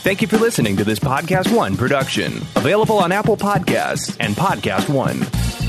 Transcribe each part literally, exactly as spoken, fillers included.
Thank you for listening to this Podcast One production. Available on Apple Podcasts and Podcast One.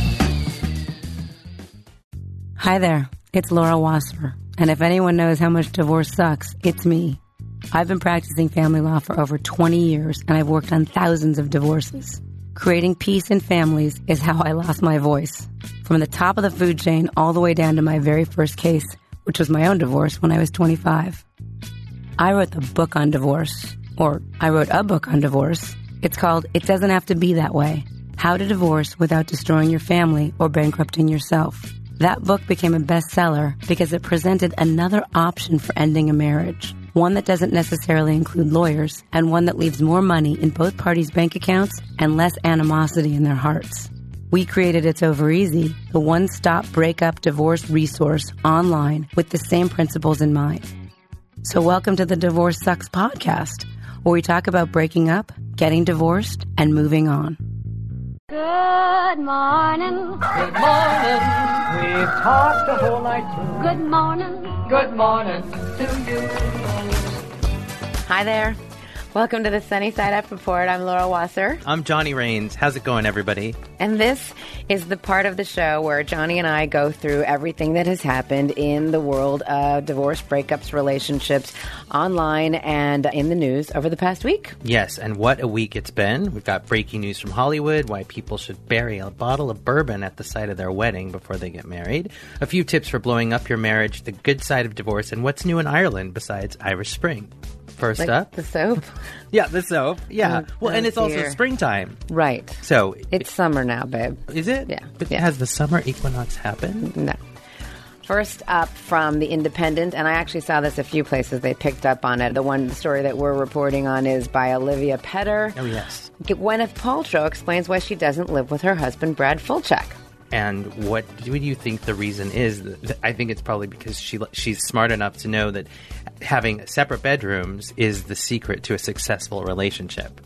Hi there, it's Laura Wasser. And if anyone knows how much divorce sucks, it's me. I've been practicing family law for over twenty years, and I've worked on thousands of divorces. Creating peace in families is how I lost my voice. From the top of the food chain all the way down to my very first case, which was my own divorce when I was twenty-five. I wrote the book on divorce. Or I wrote a book on divorce. It's called It Doesn't Have to Be That Way: How to Divorce Without Destroying Your Family or Bankrupting Yourself. That book became a bestseller because it presented another option for ending a marriage. One that doesn't necessarily include lawyers, and one that leaves more money in both parties' bank accounts and less animosity in their hearts. We created It's Over Easy, the one-stop breakup divorce resource online with the same principles in mind. So welcome to the Divorce Sucks podcast, where we talk about breaking up, getting divorced, and moving on. Good morning. Good morning. We've talked the whole night through. Good morning. Good morning to you. Hi there. Welcome to the Sunny Side Up Report. I'm Laura Wasser. I'm Johnny Rains. How's it going, everybody? And this is the part of the show where Johnny and I go through everything that has happened in the world of divorce, breakups, relationships, online and in the news over the past week. Yes, and what a week it's been. We've got breaking news from Hollywood, why people should bury a bottle of bourbon at the site of their wedding before they get married, a few tips for blowing up your marriage, the good side of divorce, and what's new in Ireland besides Irish Spring. First like up. The soap? Yeah, the soap. Yeah. Oh, well, and oh it's also dear. springtime. Right. So It's summer now, babe. Is it? Yeah. But Yeah. has the summer equinox happened? No. First up from The Independent, and I actually saw this a few places. They picked up on it. The one story that we're reporting on is by Olivia Petter. Oh, yes. Gwyneth Paltrow explains why she doesn't live with her husband, Brad Fulchak. And what do you think the reason is? I think it's probably because she she's smart enough to know that having separate bedrooms is the secret to a successful relationship.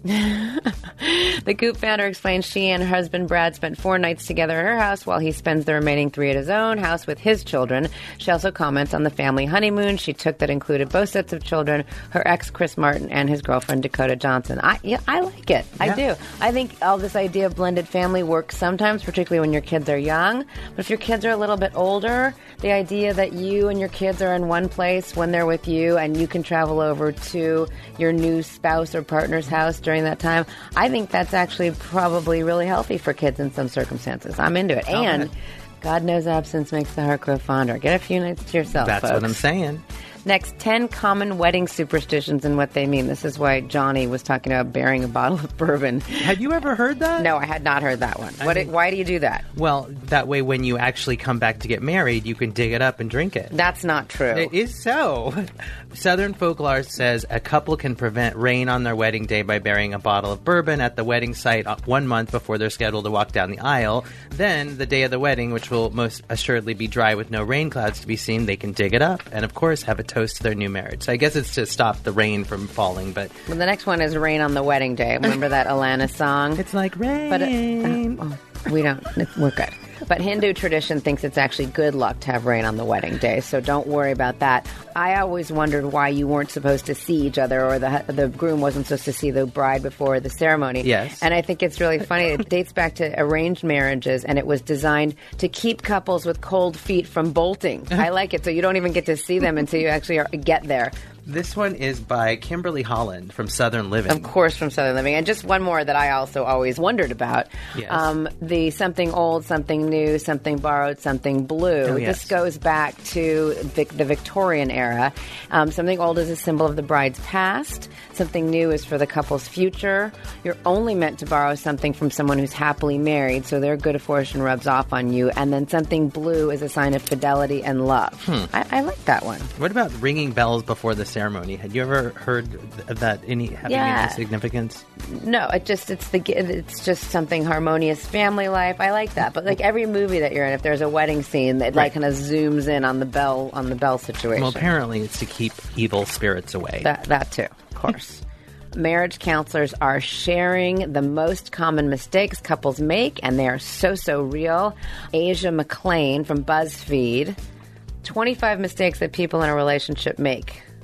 The Goop founder explains she and her husband Brad spent four nights together at her house while he spends the remaining three at his own house with his children. She also comments on the family honeymoon she took that included both sets of children, her ex Chris Martin and his girlfriend Dakota Johnson. I yeah, I like it. I Yeah. do. I think all this idea of blended family works sometimes, particularly when your kids are young. But if your kids are a little bit older, the idea that you and your kids are in one place when they're with you and you can travel over to your new spouse or partner's house during that time, I think that's actually probably really healthy for kids in some circumstances. I'm into it. And Okay. God knows absence makes the heart grow fonder. Get a few nights to yourself, That's folks. what I'm saying. Next, ten common wedding superstitions and what they mean. This is why Johnny was talking about burying a bottle of bourbon. Had you ever heard that? No, I had not heard that one. I What? mean- why do you do that? Well, that way when you actually come back to get married, you can dig it up and drink it. That's not true. It is so. Southern folklore says a couple can prevent rain on their wedding day by burying a bottle of bourbon at the wedding site one month before they're scheduled to walk down the aisle. Then, the day of the wedding, which will most assuredly be dry with no rain clouds to be seen, they can dig it up and, of course, have a toast to their new marriage. So I guess it's to stop the rain from falling, but Well, the next one is Rain on the Wedding Day. Remember that Alanis song? it's like rain. But it, uh, oh, we don't. It's, we're good. But Hindu tradition thinks it's actually good luck to have rain on the wedding day, so don't worry about that. I always wondered why you weren't supposed to see each other, or the the groom wasn't supposed to see the bride before the ceremony. Yes. And I think it's really funny. It dates back to arranged marriages, and it was designed to keep couples with cold feet from bolting. I like it, so you don't even get to see them until you actually are, get there. This one is by Kimberly Holland from Southern Living. Of course, from Southern Living. And just one more that I also always wondered about. Yes. Um, the something old, something new, something borrowed, something blue. Oh, yes. This goes back to Vic- the Victorian era. Um, something old is a symbol of the bride's past. Something new is for the couple's future. You're only meant to borrow something from someone who's happily married, so their good fortune rubs off on you. And then something blue is a sign of fidelity and love. Hmm. I, I like that one. What about ringing bells before the ceremony? Had you ever heard of that any having Yeah. any significance? No, it just it's the it's just something harmonious family life. I like that, but like every movie that you're in, if there's a wedding scene, it like Right. kind of zooms in on the bell on the bell situation. Well, apparently it's to keep evil spirits away. that that too, of course. Marriage counselors are sharing the most common mistakes couples make, and they are so so real. Asia McLean from BuzzFeed. twenty-five mistakes that people in a relationship make.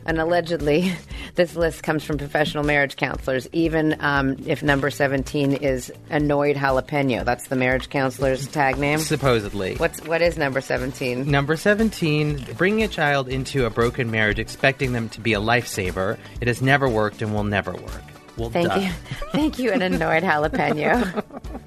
And allegedly, this list comes from professional marriage counselors, even um, if number seventeen is annoyed jalapeno. That's the marriage counselor's tag name? Supposedly. What's What is number seventeen? Number seventeen, bringing a child into a broken marriage expecting them to be a lifesaver. It has never worked and will never work. Well, Thank duh. you. Thank you, an annoyed jalapeno.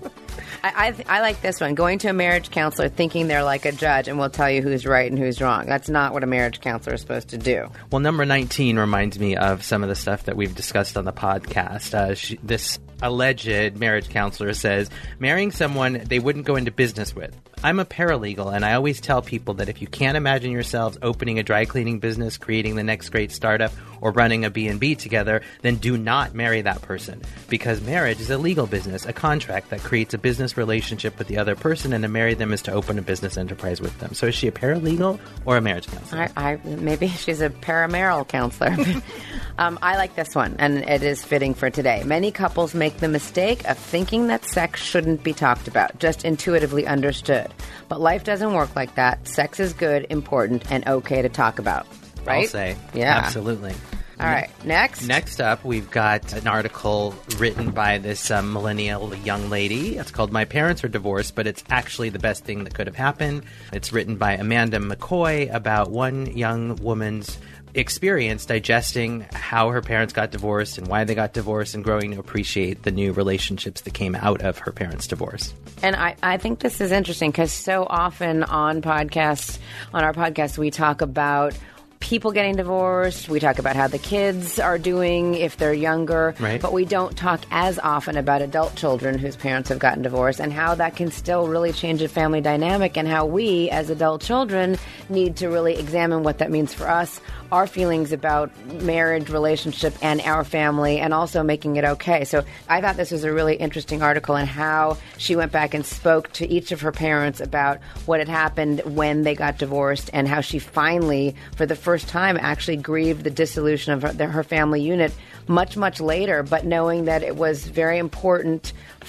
I, I, I like this one. Going to a marriage counselor thinking they're like a judge and will tell you who's right and who's wrong. That's not what a marriage counselor is supposed to do. Well, number nineteen reminds me of some of the stuff that we've discussed on the podcast. Uh, she, this alleged marriage counselor says, marrying someone they wouldn't go into business with. I'm a paralegal, and I always tell people that if you can't imagine yourselves opening a dry cleaning business, creating the next great startup, or running a B and B together, then do not marry that person. Because marriage is a legal business, a contract that creates a business relationship with the other person, and to marry them is to open a business enterprise with them. So is she a paralegal or a marriage counselor? I, I Maybe she's a paramarital counselor. um, I like this one, and it is fitting for today. Many couples make the mistake of thinking that sex shouldn't be talked about, just intuitively understood. But life doesn't work like that. Sex is good, important, and okay to talk about. Right? I'll say. Yeah. Absolutely. All right. Next. Next up, we've got an article written by this um, millennial young lady. It's called My Parents Are Divorced, but it's actually the best thing that could have happened. It's written by Amanda McCoy about one young woman's experience digesting how her parents got divorced and why they got divorced and growing to appreciate the new relationships that came out of her parents' divorce. And I, I think this is interesting because so often on podcasts, on our podcast, we talk about people getting divorced. We talk about how the kids are doing if they're younger. Right. But we don't talk as often about adult children whose parents have gotten divorced and how that can still really change a family dynamic and how we, as adult children, need to really examine what that means for us, our feelings about marriage, relationship, and our family, and also making it okay. So I thought this was a really interesting article on how she went back and spoke to each of her parents about what had happened when they got divorced and how she finally, for the first time, actually grieved the dissolution of her, her family unit much, much later, but knowing that it was very important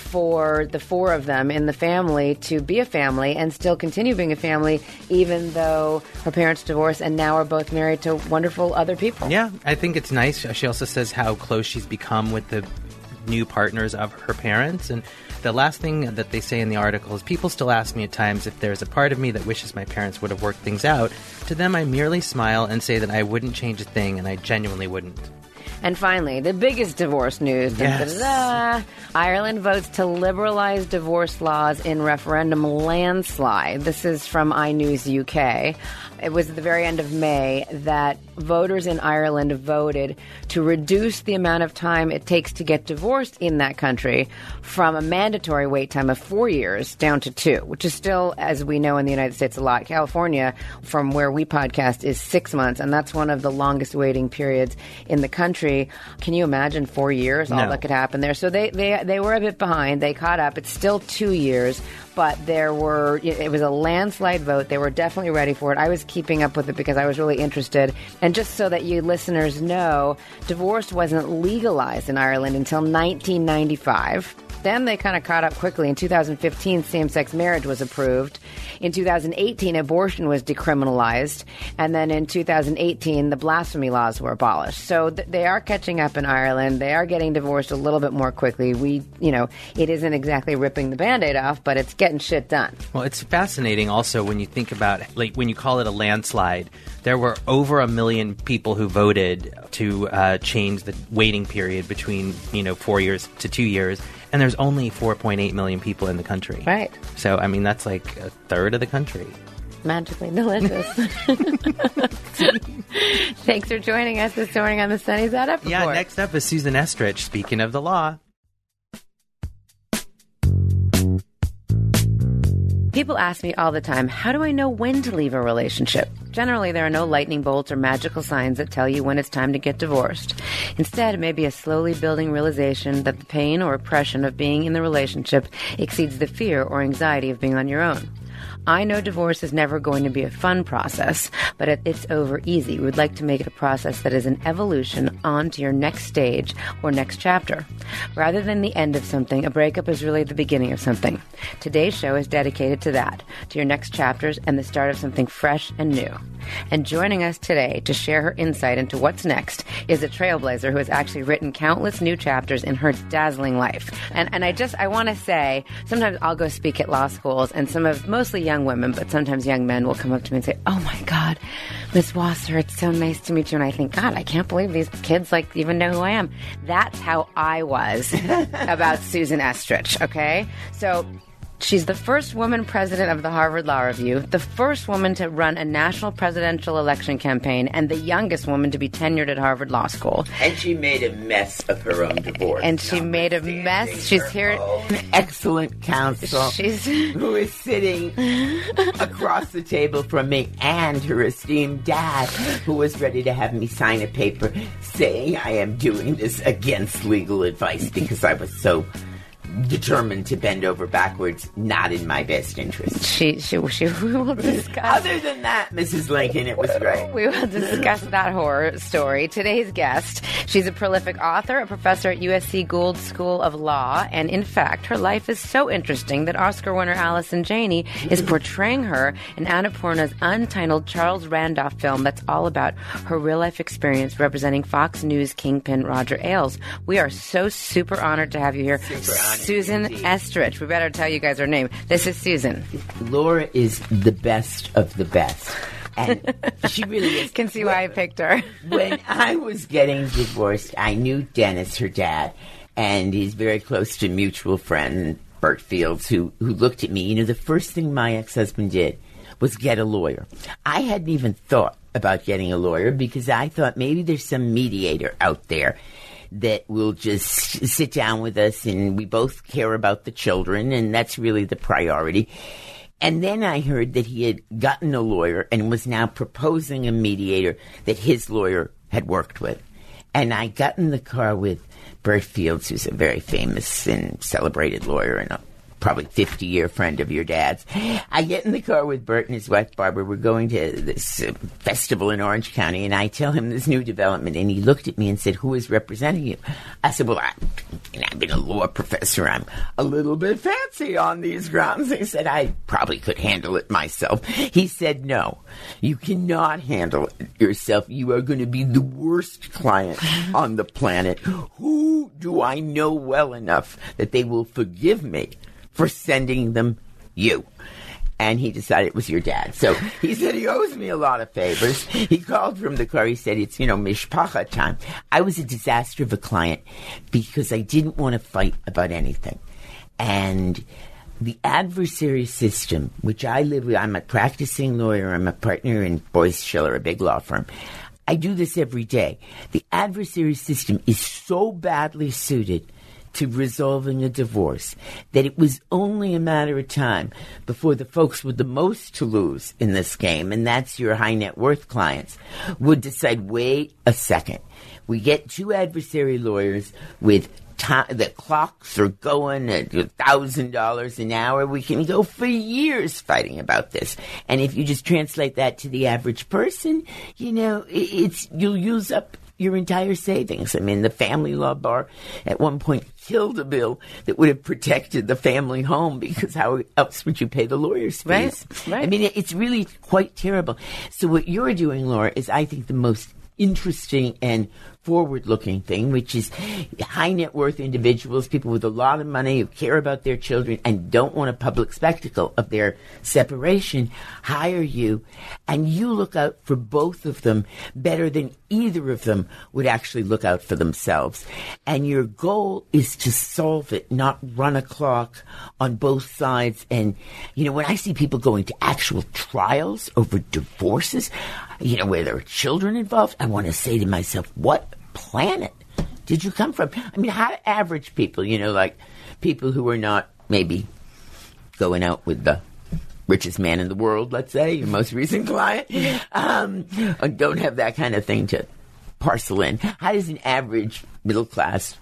for the four of them in the family to be a family and still continue being a family, even though her parents divorced and now are both married to wonderful other people. Yeah, I think it's nice. She also says how close she's become with the new partners of her parents. And the last thing that they say in the article is, people still ask me at times if there's a part of me that wishes my parents would have worked things out. To them, I merely smile and say that I wouldn't change a thing, and I genuinely wouldn't. And finally, the biggest divorce news. Yes. Da-da-da. Ireland votes to liberalize divorce laws in referendum landslide. This is from iNews U K. It was at the very end of May that voters in Ireland voted to reduce the amount of time it takes to get divorced in that country from a mandatory wait time of four years down to two, which is still, as we know in the United States, a lot. California, from where we podcast, is six months, and that's one of the longest waiting periods in the country. Can you imagine four years, all No. that could happen there? So they, they, they were a bit behind. They caught up. It's still two years. But there were, it was a landslide vote. They were definitely ready for it. I was keeping up with it because I was really interested. And just so that you listeners know, divorce wasn't legalized in Ireland until nineteen ninety-five. Then they kind of caught up quickly. In two thousand fifteen, same-sex marriage was approved. In two thousand eighteen, abortion was decriminalized. And then in two thousand eighteen, the blasphemy laws were abolished. So th- they are catching up in Ireland. They are getting divorced a little bit more quickly. We, you know, it isn't exactly ripping the Band-Aid off, but it's getting shit done. Well, it's fascinating also when you think about, like, when you call it a landslide, there were over a million people who voted to uh, change the waiting period between, you know, four years to two years. And there's only four point eight million people in the country. Right. So, I mean, that's like a third of the country. Magically delicious. Thanks for joining us this morning on the Sunny Side Up Report. Yeah, next up is Susan Estrich, speaking of the law. People ask me all the time, how do I know when to leave a relationship? Generally, there are no lightning bolts or magical signs that tell you when it's time to get divorced. Instead, it may be a slowly building realization that the pain or oppression of being in the relationship exceeds the fear or anxiety of being on your own. I know divorce is never going to be a fun process, but it, it's over easy. We would like to make it a process that is an evolution on to your next stage or next chapter. Rather than the end of something, a breakup is really the beginning of something. Today's show is dedicated to that, to your next chapters and the start of something fresh and new. And joining us today to share her insight into what's next is a trailblazer who has actually written countless new chapters in her dazzling life. And and I just, I want to say, sometimes I'll go speak at law schools, and some of, mostly young women, but sometimes young men will come up to me and say, oh my God, Miss Wasser, it's so nice to meet you. And I think, God, I can't believe these kids like even know who I am. That's how I was about Susan Estrich, okay? So she's the first woman president of the Harvard Law Review, the first woman to run a national presidential election campaign, and the youngest woman to be tenured at Harvard Law School. And she made a mess of her own divorce. And she made a mess. She's here. Excellent counsel. She's who is sitting across the table from me, and her esteemed dad, who was ready to have me sign a paper saying I am doing this against legal advice because I was so determined to bend over backwards, not in my best interest. She, she, she, we will discuss. Other than that, Missus Lincoln, it was great. We will discuss that horror story. Today's guest, she's a prolific author, a professor at U S C Gould School of Law, and in fact, her life is so interesting that Oscar winner Allison Janney is portraying her in Annapurna's untitled Charles Randolph film that's all about her real-life experience representing Fox News kingpin Roger Ailes. We are so super honored to have you here. Super honored. Susan Indeed. Estrich. We better tell you guys her name. This is Susan. Laura is the best of the best. And she really is. Can see why I picked her. When I was getting divorced, I knew Dennis, her dad, and he's very close to a mutual friend, Bert Fields, who, who looked at me. You know, the first thing my ex-husband did was get a lawyer. I hadn't even thought about getting a lawyer because I thought maybe there's some mediator out there that will just sit down with us, and we both care about the children, and that's really the priority. And then I heard that he had gotten a lawyer and was now proposing a mediator that his lawyer had worked with. And I got in the car with Bert Fields, who's a very famous and celebrated lawyer and a probably fifty-year friend of your dad's. I get in the car with Bert and his wife, Barbara. We're going to this uh, festival in Orange County, and I tell him this new development, and he looked at me and said, who is representing you? I said, well, I, you know, I've been a law professor. I'm a little bit fancy on these grounds. He said, I probably could handle it myself. He said, no, you cannot handle it yourself. You are going to be the worst client on the planet. Who do I know well enough that they will forgive me for sending them you? And he decided it was your dad. So he said he owes me a lot of favors. He called from the car. He said, it's, you know, mishpacha time. I was a disaster of a client because I didn't want to fight about anything. And the adversary system, which I live with, I'm a practicing lawyer. I'm a partner in Boyce Schiller, a big law firm. I do this every day. The adversary system is so badly suited to resolving a divorce that it was only a matter of time before the folks with the most to lose in this game, and that's your high net worth clients, would decide, wait a second, we get two adversary lawyers with time, the clocks are going at one thousand dollars an hour. We can go for years fighting about this. And if you just translate that to the average person, you know, it's you'll use up your entire savings. I mean, the family law bar at one point killed a bill that would have protected the family home because how else would you pay the lawyer's fees? Right, right. I mean, it's really quite terrible. So what you're doing, Laura, is I think the most interesting and forward-looking thing, which is high net worth individuals, people with a lot of money who care about their children and don't want a public spectacle of their separation, hire you, and you look out for both of them better than either of them would actually look out for themselves. And your goal is to solve it, not run a clock on both sides. And, you know, when I see people going to actual trials over divorces, you know, where there are children involved, I want to say to myself, what planet did you come from? I mean, how do average people, you know, like people who are not maybe going out with the richest man in the world, let's say, your most recent client, um, don't have that kind of thing to parcel in. How does an average middle class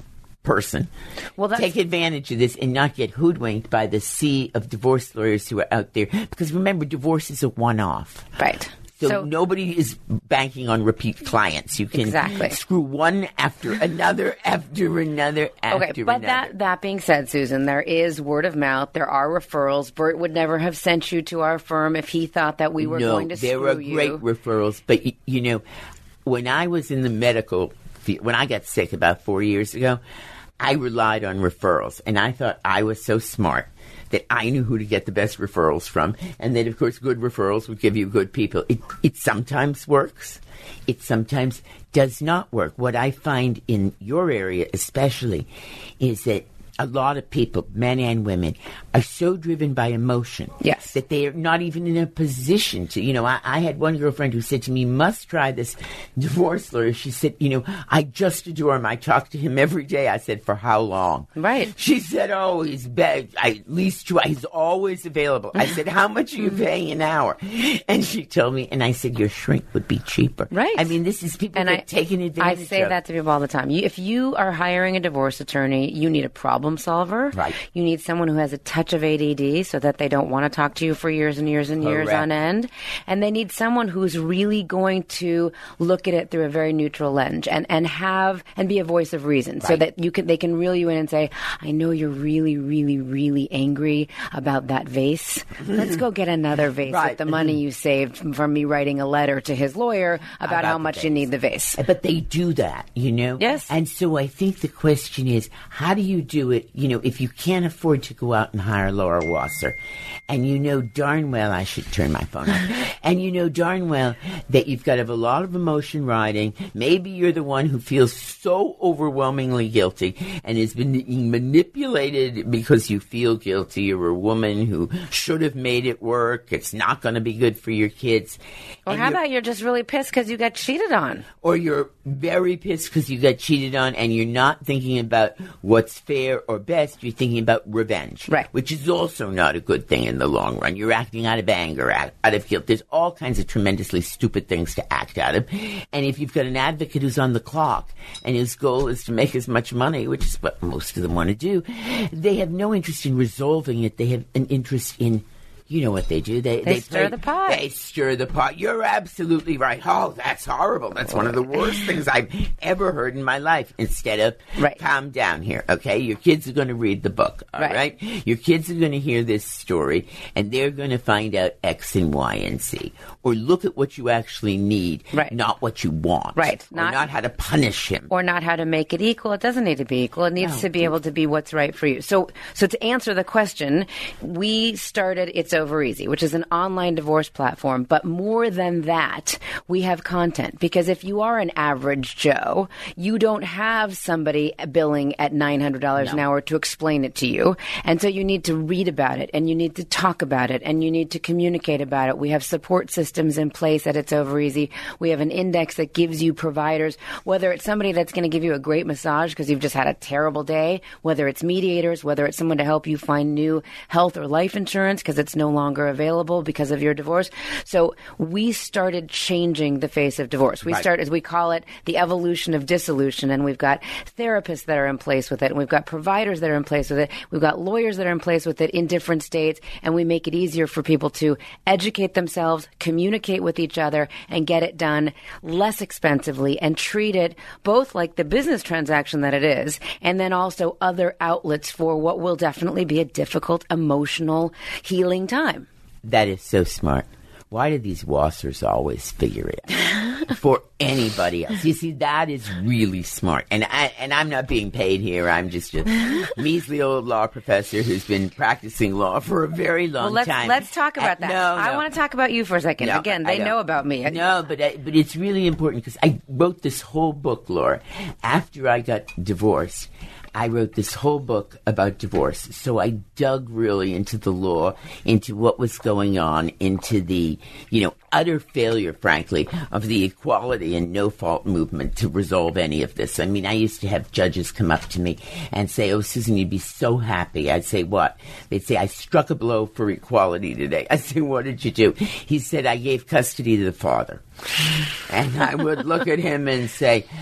person Well, that's- take advantage of this and not get hoodwinked by the sea of divorce lawyers who are out there. Because remember, divorce is a one-off. Right. So, So- nobody is banking on repeat clients. You can Exactly. screw one after another, after another, after Okay, but another. that that being said, Susan, there is word of mouth. There are referrals. Bert would never have sent you to our firm if he thought that we were no, going to there screw are you. great referrals. But, y- you know, when I was in the medical field, when I got sick about four years ago, I relied on referrals. And I thought I was so smart that I knew who to get the best referrals from. And that, of course, good referrals would give you good people. It, it sometimes works. It sometimes does not work. What I find in your area especially is that a lot of people, men and women, are so driven by emotion. Yes. That they are not even in a position to, you know, I, I had one girlfriend who said to me, you must try this divorce lawyer. She said, you know, I just adore him. I talk to him every day. I said, for how long? Right. She said, oh, he's be- I, at least two, he's always available. I said, how much are you paying an hour? And she told me, and I said, your shrink would be cheaper. Right. I mean, this is people And that I, are taking I advantage say of. that to people all the time. You, if you are hiring a divorce attorney, you need a problem solver. Right. You need someone who has a touch of A D D so that they don't want to talk to you for years and years and years Correct. on end. And they need someone who's really going to look at it through a very neutral lens and, and have and be a voice of reason so Right. that you can they can reel you in and say, I know you're really, really, really angry about that vase. Let's go get another vase Right. with the money you saved from me writing a letter to his lawyer about, About how the much you vase. need the vase. But they do that, you know? Yes. And so I think the question is, how do you do it, you know, if you can't afford to go out and hire Laura Wasser, and you know darn well, I should turn my phone off, and you know darn well that you've got to have a lot of emotion riding. Maybe you're the one who feels so overwhelmingly guilty and has been being manipulated because you feel guilty. You're a woman who should have made it work. It's not going to be good for your kids. Or And how you're- about you're just really pissed because you got cheated on? or you're very pissed because you got cheated on and you're not thinking about what's fair or best. You're thinking about revenge. Right. Which is also not a good thing in the long run. You're acting out of anger, out, out of guilt. There's all kinds of tremendously stupid things to act out of. And if you've got an advocate who's on the clock and his goal is to make as much money, which is what most of them want to do, they have no interest in resolving it. They have an interest in, you know what they do? They, They stir play- the pot. They stir the pot. You're absolutely right. Oh, that's horrible. That's one of the worst things I've ever heard in my life. Instead of, Right. calm down here, okay? Your kids are going to read the book, all Right. right. Your kids are going to hear this story, and they're going to find out X and Y and Z. Or look at what you actually need, Right. not what you want. Right. Or Not- not how to punish him. Or not how to make it equal. It doesn't need to be equal. It needs No, to be able to be what's right for you. So, so to answer the question, we started It's Over Easy, which is an online divorce platform. But more than that, we have content. Because if you are an average Joe, you don't have somebody billing at nine hundred dollars an hour to explain it to you. And so you need to read about it, and you need to talk about it, and you need to communicate about it. We have support systems in place at It's Over Easy. We have an index that gives you providers, whether it's somebody that's going to give you a great massage because you've just had a terrible day, whether it's mediators, whether it's someone to help you find new health or life insurance because it's no longer available because of your divorce. So we started changing the face of divorce. We Right. start, as we call it, the evolution of dissolution, and we've got therapists that are in place with it, and we've got providers that are in place with it, we've got lawyers that are in place with it in different states, and we make it easier for people to educate themselves, communicate with each other, and get it done less expensively and treat it both like the business transaction that it is, and then also other outlets for what will definitely be a difficult, emotional, healing time. That is so smart. Why do these Wassers always figure it out for anybody else? You see, that is really smart. And I, and I'm not being paid here. I'm just a measly old law professor who's been practicing law for a very long Well, let's time. let's talk about Uh, that. no, I no. want to talk about you for a second. No, Again, I they don't. know about me. No, but I, but it's really important because I wrote this whole book, Laura, after I got divorced. I wrote this whole book about divorce. So I dug really into the law, into what was going on, into the, you know, utter failure, frankly, of the equality and no-fault movement to resolve any of this. I mean, I used to have judges come up to me and say, oh, Susan, you'd be so happy. I'd say, what? They'd say, I struck a blow for equality today. I'd say, what did you do? He said, I gave custody to the father. And I would look at him and say,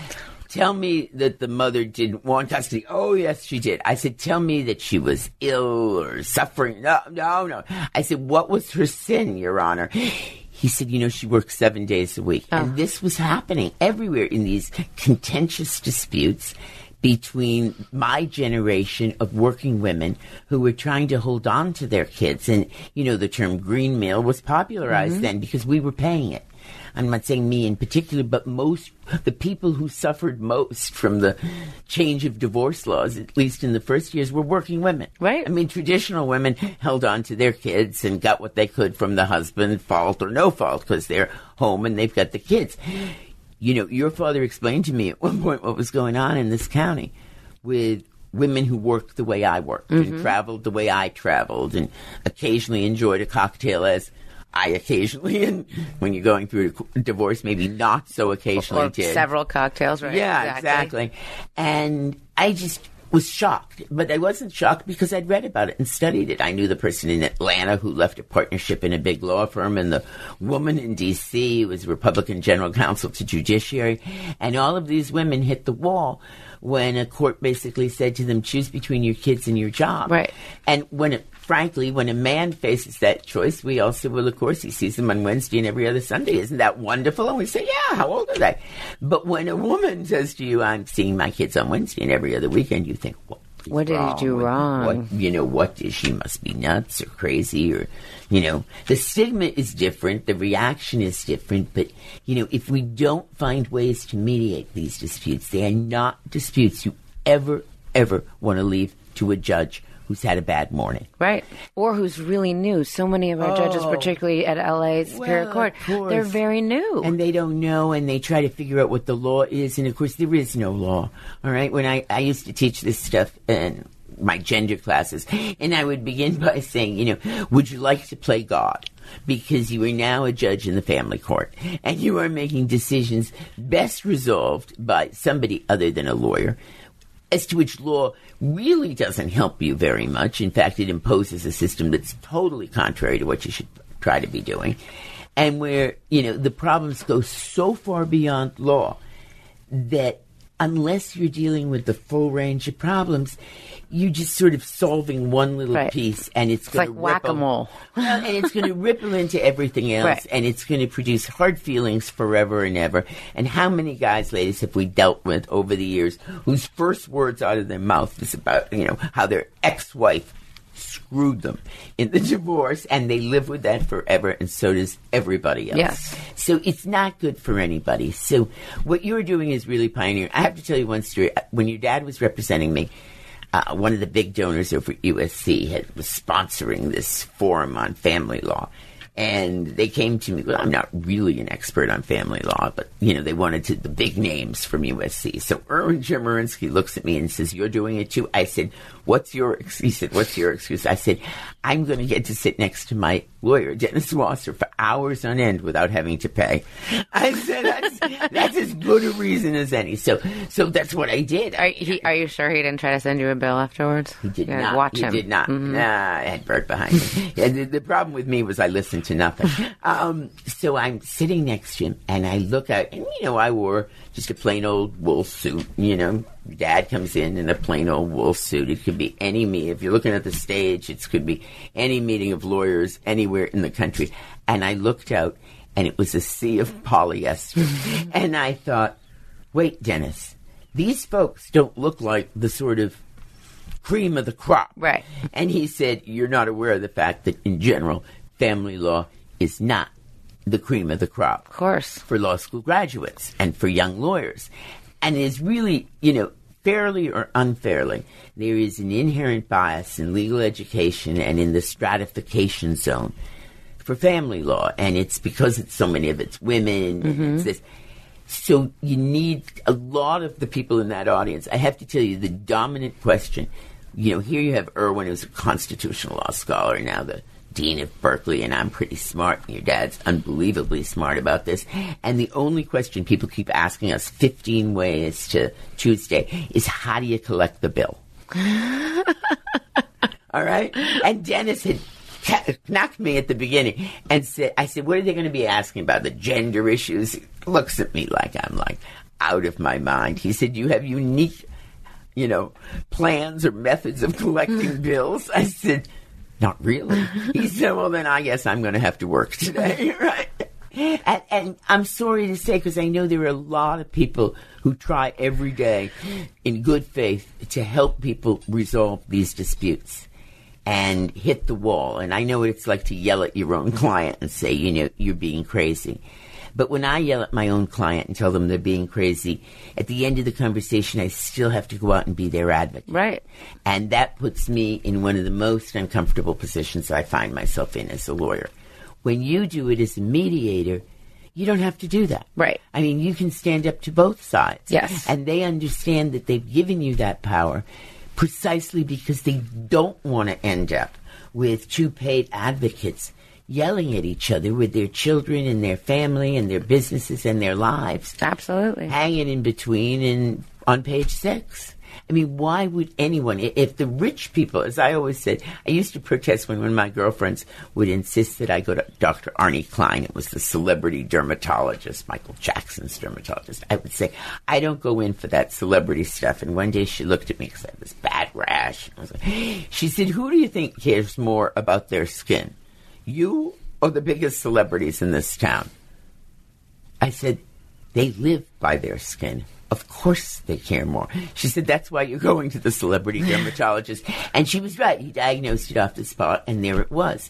tell me that the mother didn't want custody. Oh, yes, she did. I said, tell me that she was ill or suffering. No, no, no. I said, what was her sin, Your Honor? He said, you know, she works seven days a week. Oh. And this was happening everywhere in these contentious disputes between my generation of working women who were trying to hold on to their kids. And, you know, the term green meal was popularized mm-hmm. then because we were paying it. I'm not saying me in particular, but most, the people who suffered most from the change of divorce laws, at least in the first years, were working women. Right. I mean, traditional women held on to their kids and got what they could from the husband, fault or no fault, because they're home and they've got the kids. You know, your father explained to me at one point what was going on in this county with women who worked the way I worked mm-hmm. and traveled the way I traveled and occasionally enjoyed a cocktail as I occasionally, and when you're going through a divorce, maybe not so occasionally or did. Several cocktails, right? Yeah, exactly. exactly. And I just was shocked, but I wasn't shocked because I'd read about it and studied it. I knew the person in Atlanta who left a partnership in a big law firm, and the woman in D C who was Republican general counsel to Judiciary, and all of these women hit the wall when a court basically said to them, choose between your kids and your job. Right. And when it, frankly, when a man faces that choice, we all say, well, of course, he sees them on Wednesday and every other Sunday. Isn't that wonderful? And we say, yeah, how old are they? But when a woman says to you, I'm seeing my kids on Wednesday and every other weekend, you think, what? What did he do what, wrong? What, you know, what is she must be nuts or crazy or, you know, the stigma is different. The reaction is different. But, you know, if we don't find ways to mediate these disputes, they are not disputes you ever, ever want to leave to a judge who's had a bad morning. Right. Or who's really new. So many of our oh, judges, particularly at L A Superior well, Court, they're very new. And they don't know, and they try to figure out what the law is. And, of course, there is no law. All right? When I, I used to teach this stuff in my gender classes, and I would begin by saying, you know, would you like to play God? Because you are now a judge in the family court, and you are making decisions best resolved by somebody other than a lawyer, as to which law really doesn't help you very much. In fact, it imposes a system that's totally contrary to what you should try to be doing. And where, you know, the problems go so far beyond law that unless you're dealing with the full range of problems, you're just sort of solving one little right. piece, and it's, it's going like to whack-a-mole. Well, and it's going to ripple into everything else, right. and it's going to produce hard feelings forever and ever. And how many guys, ladies, have we dealt with over the years whose first words out of their mouth is about, you know, how their ex-wife screwed them in the divorce, and they live with that forever, and so does everybody else. Yes. So it's not good for anybody. So what you're doing is really pioneering. I have to tell you one story. When your dad was representing me, uh, one of the big donors over at U S C had, was sponsoring this forum on family law. And they came to me, well, I'm not really an expert on family law, but, you know, they wanted to, the big names from U S C. So Erwin Chemerinsky looks at me and says, you're doing it too? I said, what's your, ex-? he said, what's your excuse? I said, I'm going to get to sit next to my lawyer, Dennis Wasser, for hours on end without having to pay. I said, that's, that's as good a reason as any. So, so that's what I did. Are, he, are you sure he didn't try to send you a bill afterwards? He did yeah, not. Watch he him. did not. Mm-hmm. Nah, I had Bert behind me. Yeah, the, the problem with me was I listened to nothing. Um, so I'm sitting next to him, and I look out, and, you know, I wore just a plain old wool suit, you know. Dad comes in in a plain old wool suit. It could be any meeting. If you're looking at the stage, it could be any meeting of lawyers anywhere in the country. And I looked out, and it was a sea of polyester. And I thought, wait, Dennis, these folks don't look like the sort of cream of the crop. Right. And he said, you're not aware of the fact that, in general, family law is not the cream of the crop. Of course. For law school graduates and for young lawyers. And is really, you know, fairly or unfairly, there is an inherent bias in legal education and in the stratification zone for family law. And it's because it's so many of it's women. Mm-hmm. And it's this. So you need a lot of the people in that audience. I have to tell you, the dominant question, you know, here you have Erwin, who's a constitutional law scholar, now the dean of Berkeley, and I'm pretty smart, and your dad's unbelievably smart about this. And the only question people keep asking us fifteen ways to Tuesday is, how do you collect the bill? All right? And Dennis had t- knocked me at the beginning and said, I said, what are they going to be asking about? The gender issues? He looks at me like I'm like, out of my mind. He said, you have unique, you know, plans or methods of collecting bills. I said, not really. He said, well, then I guess I'm going to have to work today, right? And, and I'm sorry to say, because I know there are a lot of people who try every day in good faith to help people resolve these disputes and hit the wall. And I know what it's like to yell at your own client and say, you know, you're being crazy. But when I yell at my own client and tell them they're being crazy, at the end of the conversation, I still have to go out and be their advocate. Right. And that puts me in one of the most uncomfortable positions I find myself in as a lawyer. When you do it as a mediator, you don't have to do that. Right. I mean, you can stand up to both sides. Yes. And they understand that they've given you that power precisely because they don't want to end up with two paid advocates yelling at each other with their children and their family and their businesses and their lives. Absolutely. Hanging in between and on page six. I mean, why would anyone, if the rich people, as I always said, I used to protest when one of my girlfriends would insist that I go to Doctor Arnie Klein. It was the celebrity dermatologist, Michael Jackson's dermatologist. I would say, I don't go in for that celebrity stuff. And one day she looked at me because I had this bad rash. I was like, she said, who do you think cares more about their skin? You or the biggest celebrities in this town? I said, they live by their skin. Of course they care more. She said, that's why you're going to the celebrity dermatologist. And she was right. He diagnosed it off the spot, and there it was.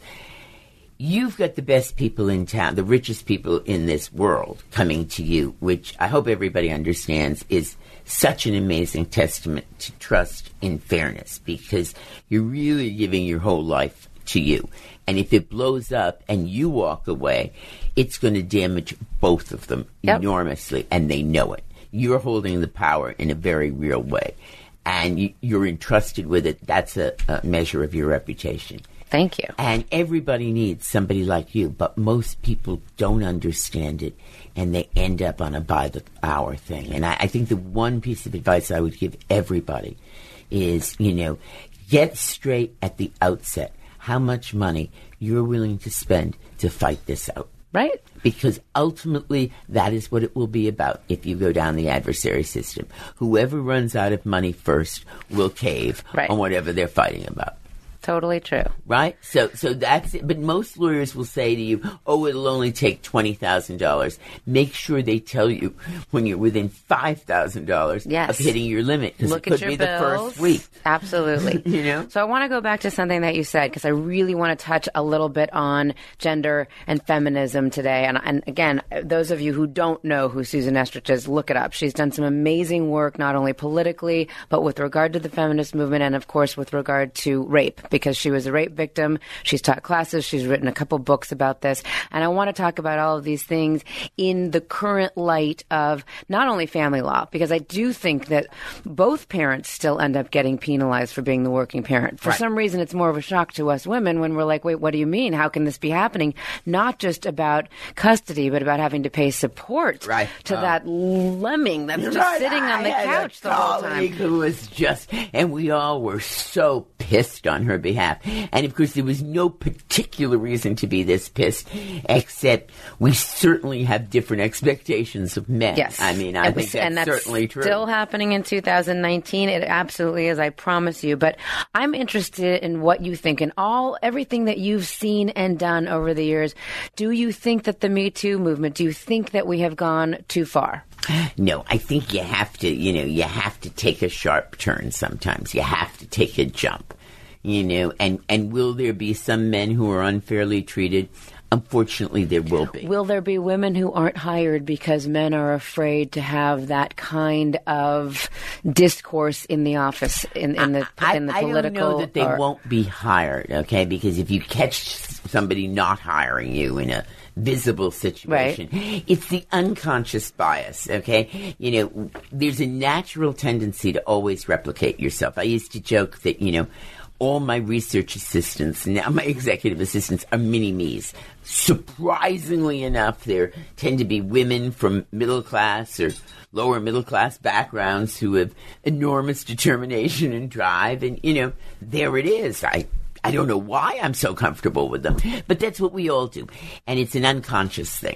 You've got the best people in town, the richest people in this world coming to you, which I hope everybody understands is such an amazing testament to trust in fairness, because you're really giving your whole life to you. And if it blows up and you walk away, it's going to damage both of them yep. enormously, and they know it. You're holding the power in a very real way, and you, you're entrusted with it. That's a, a measure of your reputation. Thank you. And everybody needs somebody like you, but most people don't understand it, and they end up on a by-the-hour thing. And I, I think the one piece of advice I would give everybody is, you know, get straight at the outset how much money you're willing to spend to fight this out. Right. Because ultimately, that is what it will be about if you go down the adversary system. Whoever runs out of money first will cave right. on whatever they're fighting about. Totally true. Right? So so that's it. But most lawyers will say to you, oh, it'll only take twenty thousand dollars. Make sure they tell you when you're within five thousand dollars yes. of hitting your limit. Because it Look could at your be bills. the first week. Absolutely. You know? So I want to go back to something that you said, because I really want to touch a little bit on gender and feminism today. And, and again, those of you who don't know who Susan Estrich is, look it up. She's done some amazing work, not only politically, but with regard to the feminist movement and, of course, with regard to rape, because she was a rape victim. She's taught classes. She's written a couple books about this. And I want to talk about all of these things in the current light of not only family law, because I do think that both parents still end up getting penalized for being the working parent. For right. some reason, it's more of a shock to us women when we're like, wait, what do you mean? How can this be happening? Not just about custody, but about having to pay support right. to uh, that lemming that's just right. sitting on the I couch had a the whole time. Who was just, and we all were so pissed on her behalf. And of course, there was no particular reason to be this pissed, except we certainly have different expectations of men. Yes. I mean, I and think that's, and that's certainly true. Still happening in two thousand nineteen. It absolutely is, I promise you. But I'm interested in what you think and all everything that you've seen and done over the years. Do you think that the Me Too movement, do you think that we have gone too far? No, I think you have to, you know, you have to take a sharp turn sometimes. You have to take a jump. You know, and, and will there be some men who are unfairly treated? Unfortunately, there will be. Will there be women who aren't hired because men are afraid to have that kind of discourse in the office, in, in the I, in the I political? I don't know that they or, won't be hired, okay? Because if you catch somebody not hiring you in a visible situation, right. it's the unconscious bias, okay? You know, there's a natural tendency to always replicate yourself. I used to joke that, you know, all my research assistants, now my executive assistants, are mini-me's. Surprisingly enough, there tend to be women from middle class or lower middle class backgrounds who have enormous determination and drive. And, you know, there it is. I I don't know why I'm so comfortable with them, but that's what we all do. And it's an unconscious thing.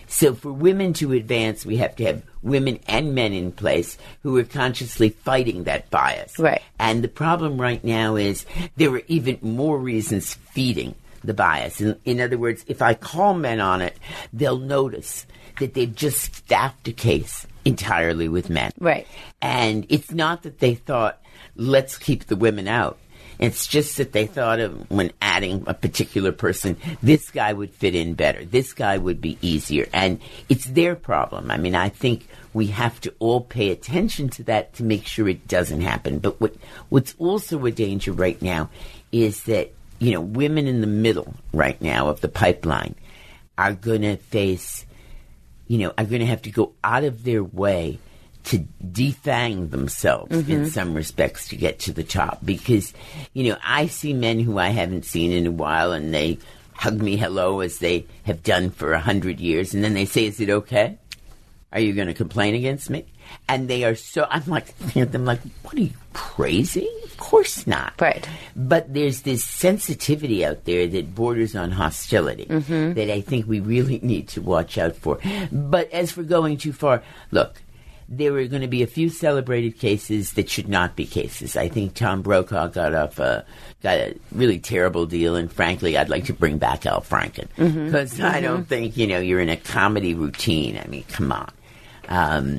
So for women to advance, we have to have women and men in place who are consciously fighting that bias. Right. And the problem right now is there are even more reasons feeding the bias. In, in other words, if I call men on it, they'll notice that they've just staffed a case entirely with men. Right. And it's not that they thought, let's keep the women out. It's just that they thought of, when adding a particular person, this guy would fit in better. This guy would be easier. And it's their problem. I mean, I think we have to all pay attention to that to make sure it doesn't happen. But what what's also a danger right now is that, you know, women in the middle right now of the pipeline are going to face, you know, are going to have to go out of their way to defang themselves mm-hmm. in some respects to get to the top. Because, you know, I see men who I haven't seen in a while and they hug me hello as they have done for a hundred years. And then they say, is it okay? Are you going to complain against me? And they are so, I'm like, I'm like, what are you, crazy? Of course not. Right. But there's this sensitivity out there that borders on hostility mm-hmm. that I think we really need to watch out for. But as for going too far, look, there are going to be a few celebrated cases that should not be cases. I think Tom Brokaw got off a, got a really terrible deal, and frankly, I'd like to bring back Al Franken. Because mm-hmm. I mm-hmm. don't think, you know, you're in a comedy routine. I mean, come on. Um,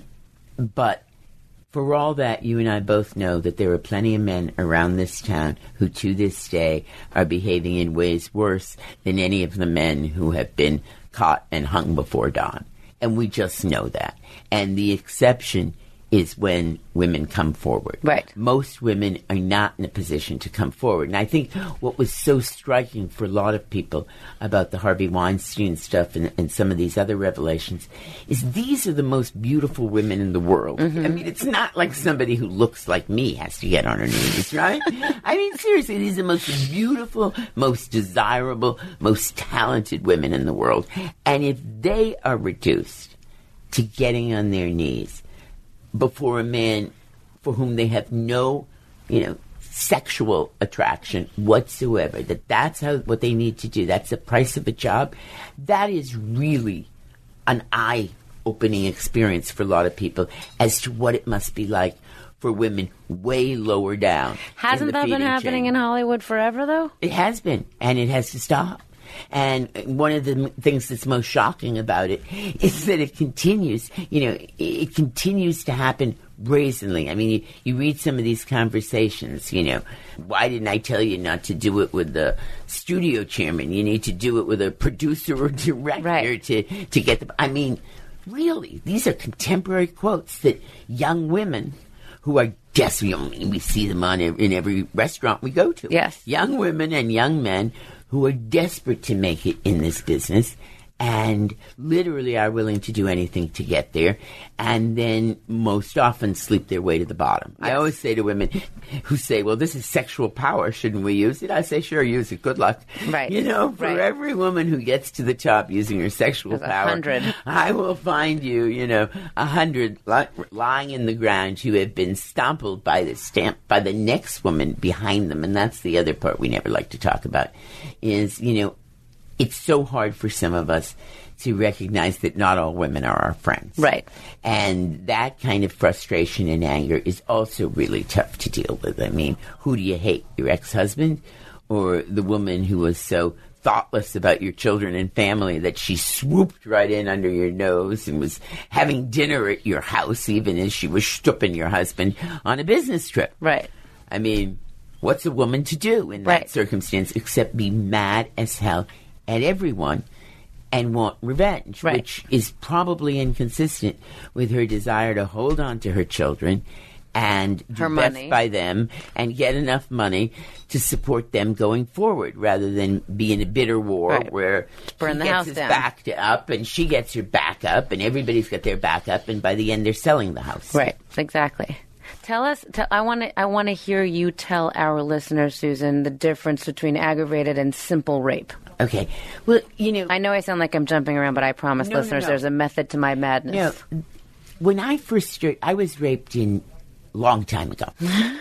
but for all that, you and I both know that there are plenty of men around this town who to this day are behaving in ways worse than any of the men who have been caught and hung before Don. And we just know that. And the exception is when women come forward. Right. Most women are not in a position to come forward. And I think what was so striking for a lot of people about the Harvey Weinstein stuff and, and some of these other revelations is these are the most beautiful women in the world. Mm-hmm. I mean, it's not like somebody who looks like me has to get on her knees, right? I mean, seriously, these are the most beautiful, most desirable, most talented women in the world. And if they are reduced to getting on their knees before a man for whom they have no, you know, sexual attraction whatsoever, that that's how what they need to do, that's the price of a job, that is really an eye-opening experience for a lot of people as to what it must be like for women way lower down. Hasn't that been happening in Hollywood forever, though? It has been, and it has to stop. And one of the things that's most shocking about it is that it continues, you know, it continues to happen brazenly. I mean, you, you read some of these conversations, you know, why didn't I tell you not to do it with the studio chairman? You need to do it with a producer or director right. to, to get the... I mean, really, these are contemporary quotes that young women who are desperate, we see them on in every restaurant we go to. Yes. Young women and young men who are desperate to make it in this business and literally are willing to do anything to get there, and then most often sleep their way to the bottom. Yes. I always say to women who say, well, this is sexual power, shouldn't we use it? I say, sure, use it. Good luck. Right. You know, for right. every woman who gets to the top using her sexual There's power, a hundred. I will find you, you know, a hundred li- lying in the ground who have been stompled by the stamp, by the next woman behind them. And that's the other part we never like to talk about is, you know, it's so hard for some of us to recognize that not all women are our friends. Right. And that kind of frustration and anger is also really tough to deal with. I mean, who do you hate? Your ex-husband or the woman who was so thoughtless about your children and family that she swooped right in under your nose and was having dinner at your house even as she was stooping your husband on a business trip? Right. I mean, what's a woman to do in that right. circumstance except be mad as hell at everyone and want revenge, right. which is probably inconsistent with her desire to hold on to her children and do her best money. by them and get enough money to support them going forward rather than be in a bitter war right. where burn he the gets house his down. back up and she gets her back up and everybody's got their back up and by the end they're selling the house. Right, exactly. Tell us. Tell, I want to. I want to hear you tell our listeners, Susan, the difference between aggravated and simple rape. Okay. Well, you know, I know I sound like I'm jumping around, but I promise No, no, listeners, no. there's a method to my madness. No, when I first started, I was raped in a long time ago,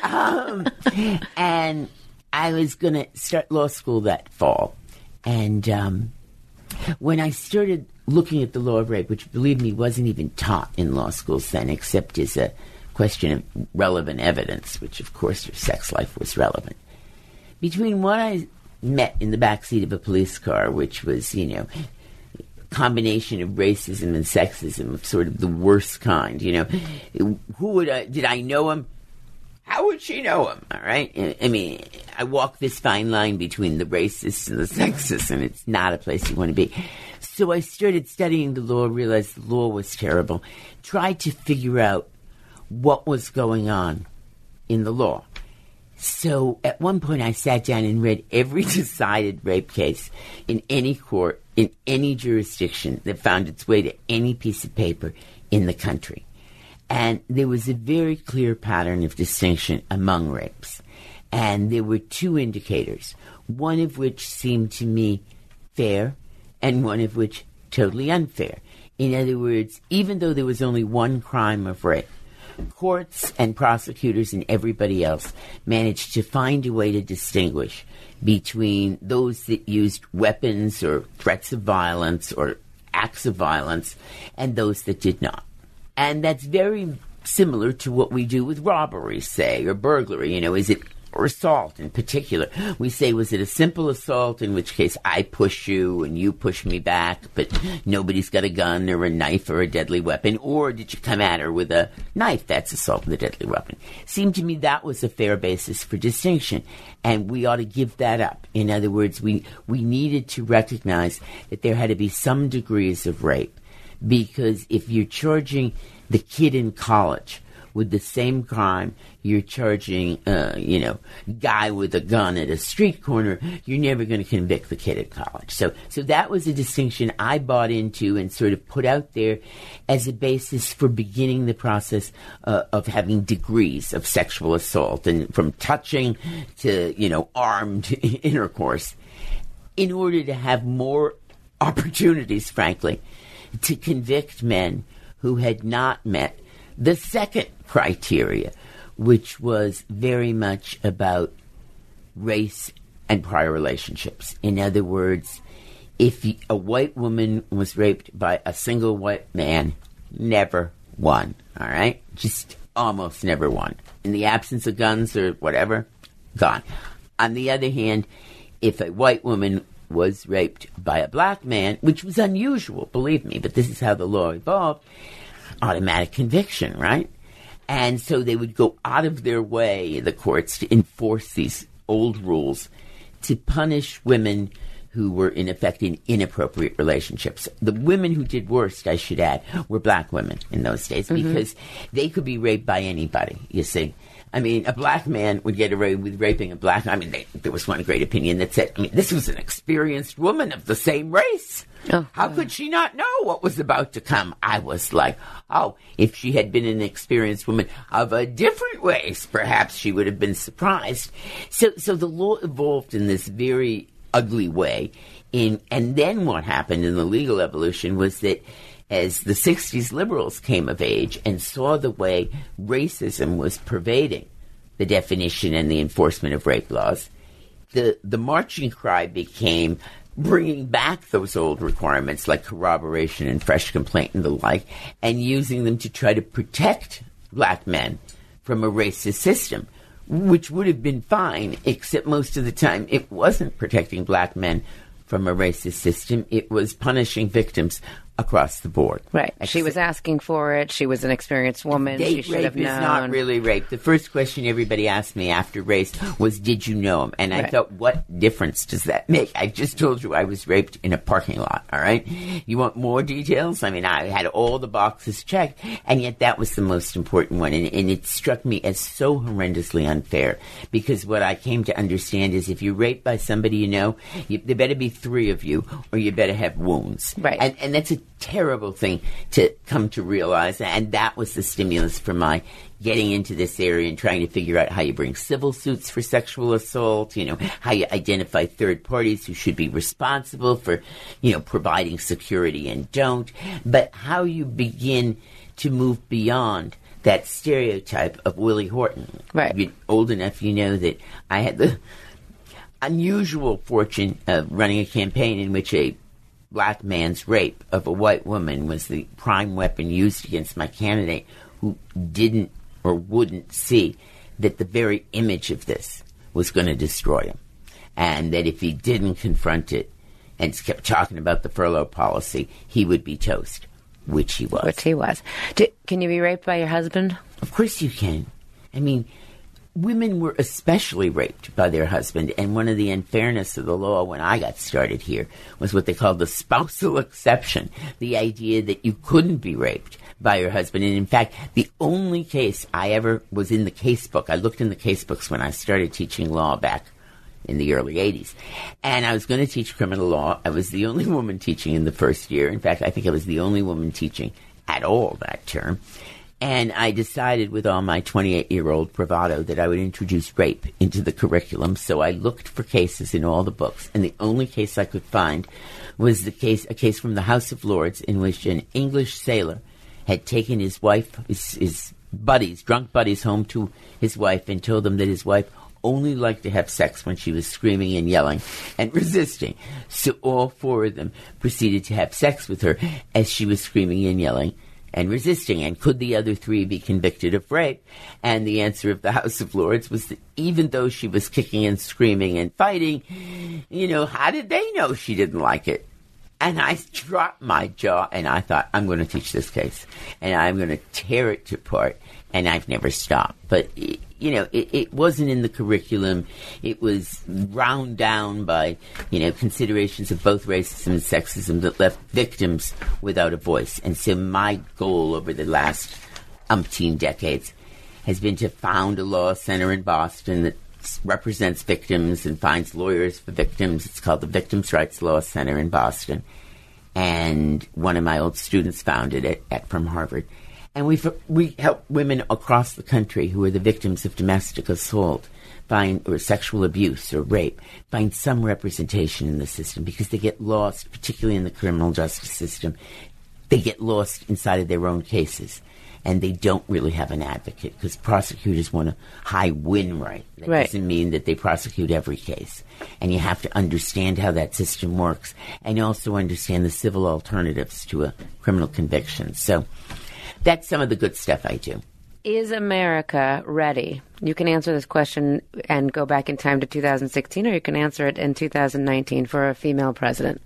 um, and I was going to start law school that fall, and um, when I started looking at the law of rape, which, believe me, wasn't even taught in law schools then, except as a question of relevant evidence, which, of course, your sex life was relevant. Between what I met in the backseat of a police car, which was, you know, combination of racism and sexism of sort of the worst kind, you know, who would I, did I know him? How would she know him? All right. I mean, I walk this fine line between the racists and the sexists, and it's not a place you want to be. So I started studying the law, realized the law was terrible, tried to figure out what was going on in the law. So at one point I sat down and read every decided rape case in any court, in any jurisdiction that found its way to any piece of paper in the country. And there was a very clear pattern of distinction among rapes. And there were two indicators, one of which seemed to me fair and one of which totally unfair. In other words, even though there was only one crime of rape, courts and prosecutors and everybody else managed to find a way to distinguish between those that used weapons or threats of violence or acts of violence and those that did not. And that's very similar to what we do with robbery, say, or burglary. You know, is it, or assault in particular. We say, was it a simple assault, in which case I push you and you push me back, but nobody's got a gun or a knife or a deadly weapon, or did you come at her with a knife? That's assault with a deadly weapon. Seemed to me that was a fair basis for distinction, and we ought to give that up. In other words, we, we needed to recognize that there had to be some degrees of rape, because if you're charging the kid in college with the same crime you're charging, uh, you know, guy with a gun at a street corner, you're never going to convict the kid at college. So, so that was a distinction I bought into and sort of put out there as a basis for beginning the process uh, of having degrees of sexual assault, and from touching to, you know, armed intercourse, in order to have more opportunities, frankly, to convict men who had not met the second criteria, which was very much about race and prior relationships. In other words, if a white woman was raped by a single white man, never won, all right? Just almost never won. In the absence of guns or whatever, gone. On the other hand, if a white woman was raped by a black man, which was unusual, believe me, but this is how the law evolved, automatic conviction, right? And so they would go out of their way, the courts, to enforce these old rules to punish women who were, in effect, in inappropriate relationships. The women who did worst, I should add, were black women in those days, mm-hmm. because they could be raped by anybody, you see. I mean, a black man would get away with raping a black... I mean, they, there was one great opinion that said, I mean, this was an experienced woman of the same race. Oh, How uh, could she not know what was about to come? I was like, oh, if she had been an experienced woman of a different race, perhaps she would have been surprised. So, so the law evolved in this very ugly way. In, and then what happened in the legal evolution was that as the sixties liberals came of age and saw the way racism was pervading the definition and the enforcement of rape laws, the, the marching cry became bringing back those old requirements like corroboration and fresh complaint and the like, and using them to try to protect black men from a racist system, which would have been fine, except most of the time it wasn't protecting black men from a racist system. It was punishing victims across the board. Right. Except she was asking for it. She was an experienced woman. Date she should rape have known. is not really rape. The first question everybody asked me after race was, did you know him? And I right. thought, what difference does that make? I just told you I was raped in a parking lot, all right? You want more details? I mean, I had all the boxes checked, and yet that was the most important one. And, and it struck me as so horrendously unfair, because what I came to understand is if you're raped by somebody you know, you, there better be three of you, or you better have wounds. Right. And, and that's a terrible thing to come to realize, and that was the stimulus for my getting into this area and trying to figure out how you bring civil suits for sexual assault, you know, how you identify third parties who should be responsible for, you know, providing security and don't, but how you begin to move beyond that stereotype of Willie Horton. Right. If you're old enough, you know that I had the unusual fortune of running a campaign in which a black man's rape of a white woman was the prime weapon used against my candidate, who didn't or wouldn't see that the very image of this was going to destroy him. And that if he didn't confront it and kept talking about the furlough policy, he would be toast, which he was. Which he was. Did, can you be raped by your husband? Of course you can. I mean, women were especially raped by their husband, and one of the unfairness of the law when I got started here was what they called the spousal exception, the idea that you couldn't be raped by your husband. And in fact, the only case I ever was in the case book, I looked in the case books when I started teaching law back in the early eighties. And I was going to teach criminal law. I was the only woman teaching in the first year. In fact, I think I was the only woman teaching at all that term. And I decided with all my twenty-eight-year-old bravado that I would introduce rape into the curriculum. So I looked for cases in all the books. And the only case I could find was the case, a case from the House of Lords in which an English sailor had taken his wife, his, his buddies, drunk buddies, home to his wife and told them that his wife only liked to have sex when she was screaming and yelling and resisting. So all four of them proceeded to have sex with her as she was screaming and yelling and resisting. And could the other three be convicted of rape? And the answer of the House of Lords was that even though she was kicking and screaming and fighting, you know, how did they know she didn't like it? And I dropped my jaw and I thought, I'm going to teach this case and I'm going to tear it apart. And I've never stopped. But, you know, it, it wasn't in the curriculum. It was ground down by, you know, considerations of both racism and sexism that left victims without a voice. And so my goal over the last umpteen decades has been to found a law center in Boston that represents victims and finds lawyers for victims. It's called the Victims' Rights Law Center in Boston. And one of my old students founded it at, from Harvard. And we we help women across the country who are the victims of domestic assault, find or sexual abuse or rape, find some representation in the system because they get lost, particularly in the criminal justice system. They get lost inside of their own cases, and they don't really have an advocate because prosecutors want a high win rate. That right. doesn't mean that they prosecute every case. And you have to understand how that system works, and you also understand the civil alternatives to a criminal conviction. So that's some of the good stuff I do. Is America ready? You can answer this question and go back in time to two thousand sixteen, or you can answer it in two thousand nineteen for a female president.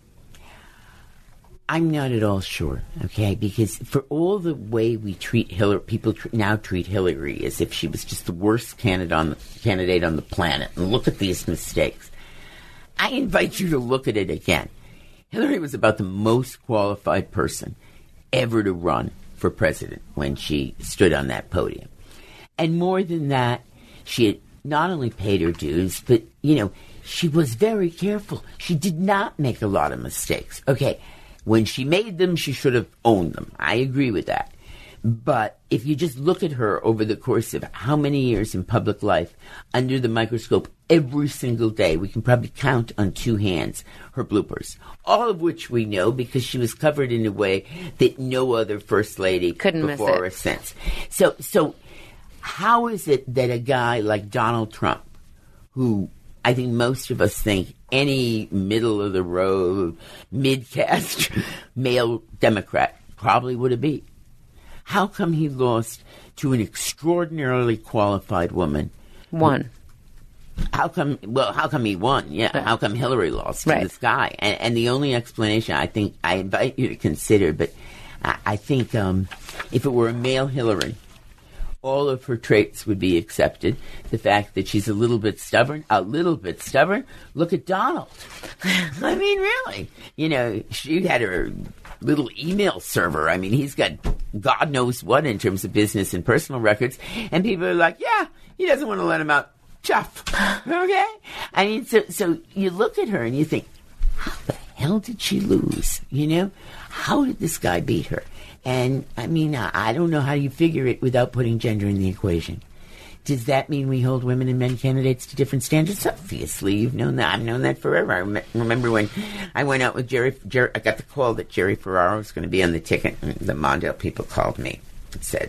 I'm not at all sure, okay? Because for all the way we treat Hillary, people tr- now treat Hillary as if she was just the worst candidate on the, candidate on the planet. And look at these mistakes. I invite you to look at it again. Hillary was about the most qualified person ever to run for president when she stood on that podium. And more than that, she had not only paid her dues, but, you know, she was very careful. She did not make a lot of mistakes. Okay, when she made them, she should have owned them. I agree with that. But if you just look at her over the course of how many years in public life, under the microscope, every single day, we can probably count on two hands her bloopers, all of which we know because she was covered in a way that no other first lady couldn't before miss it. or since. So, so how is it that a guy like Donald Trump, who I think most of us think any middle-of-the-road, mid-caste male Democrat probably would have beat, how come he lost to an extraordinarily qualified woman? One. How come, well, how come he won? Yeah, Right. How come Hillary lost to Right. this guy? And, and the only explanation I think I invite you to consider, but I, I think um, if it were a male Hillary, all of her traits would be accepted. The fact that she's a little bit stubborn, a little bit stubborn. Look at Donald. I mean, really. You know, she had her little email server. I mean, he's got God knows what in terms of business and personal records. And people are like, yeah, he doesn't want to let him out. Chuff. Okay? I mean, so, so you look at her and you think, how the hell did she lose? You know? How did this guy beat her? And, I mean, I don't know how you figure it without putting gender in the equation. Does that mean we hold women and men candidates to different standards? Obviously, you've known that. I've known that forever. I rem- remember when I went out with Jerry, Jerry, I got the call that Jerry Ferraro was going to be on the ticket, and the Mondale people called me and said, you know,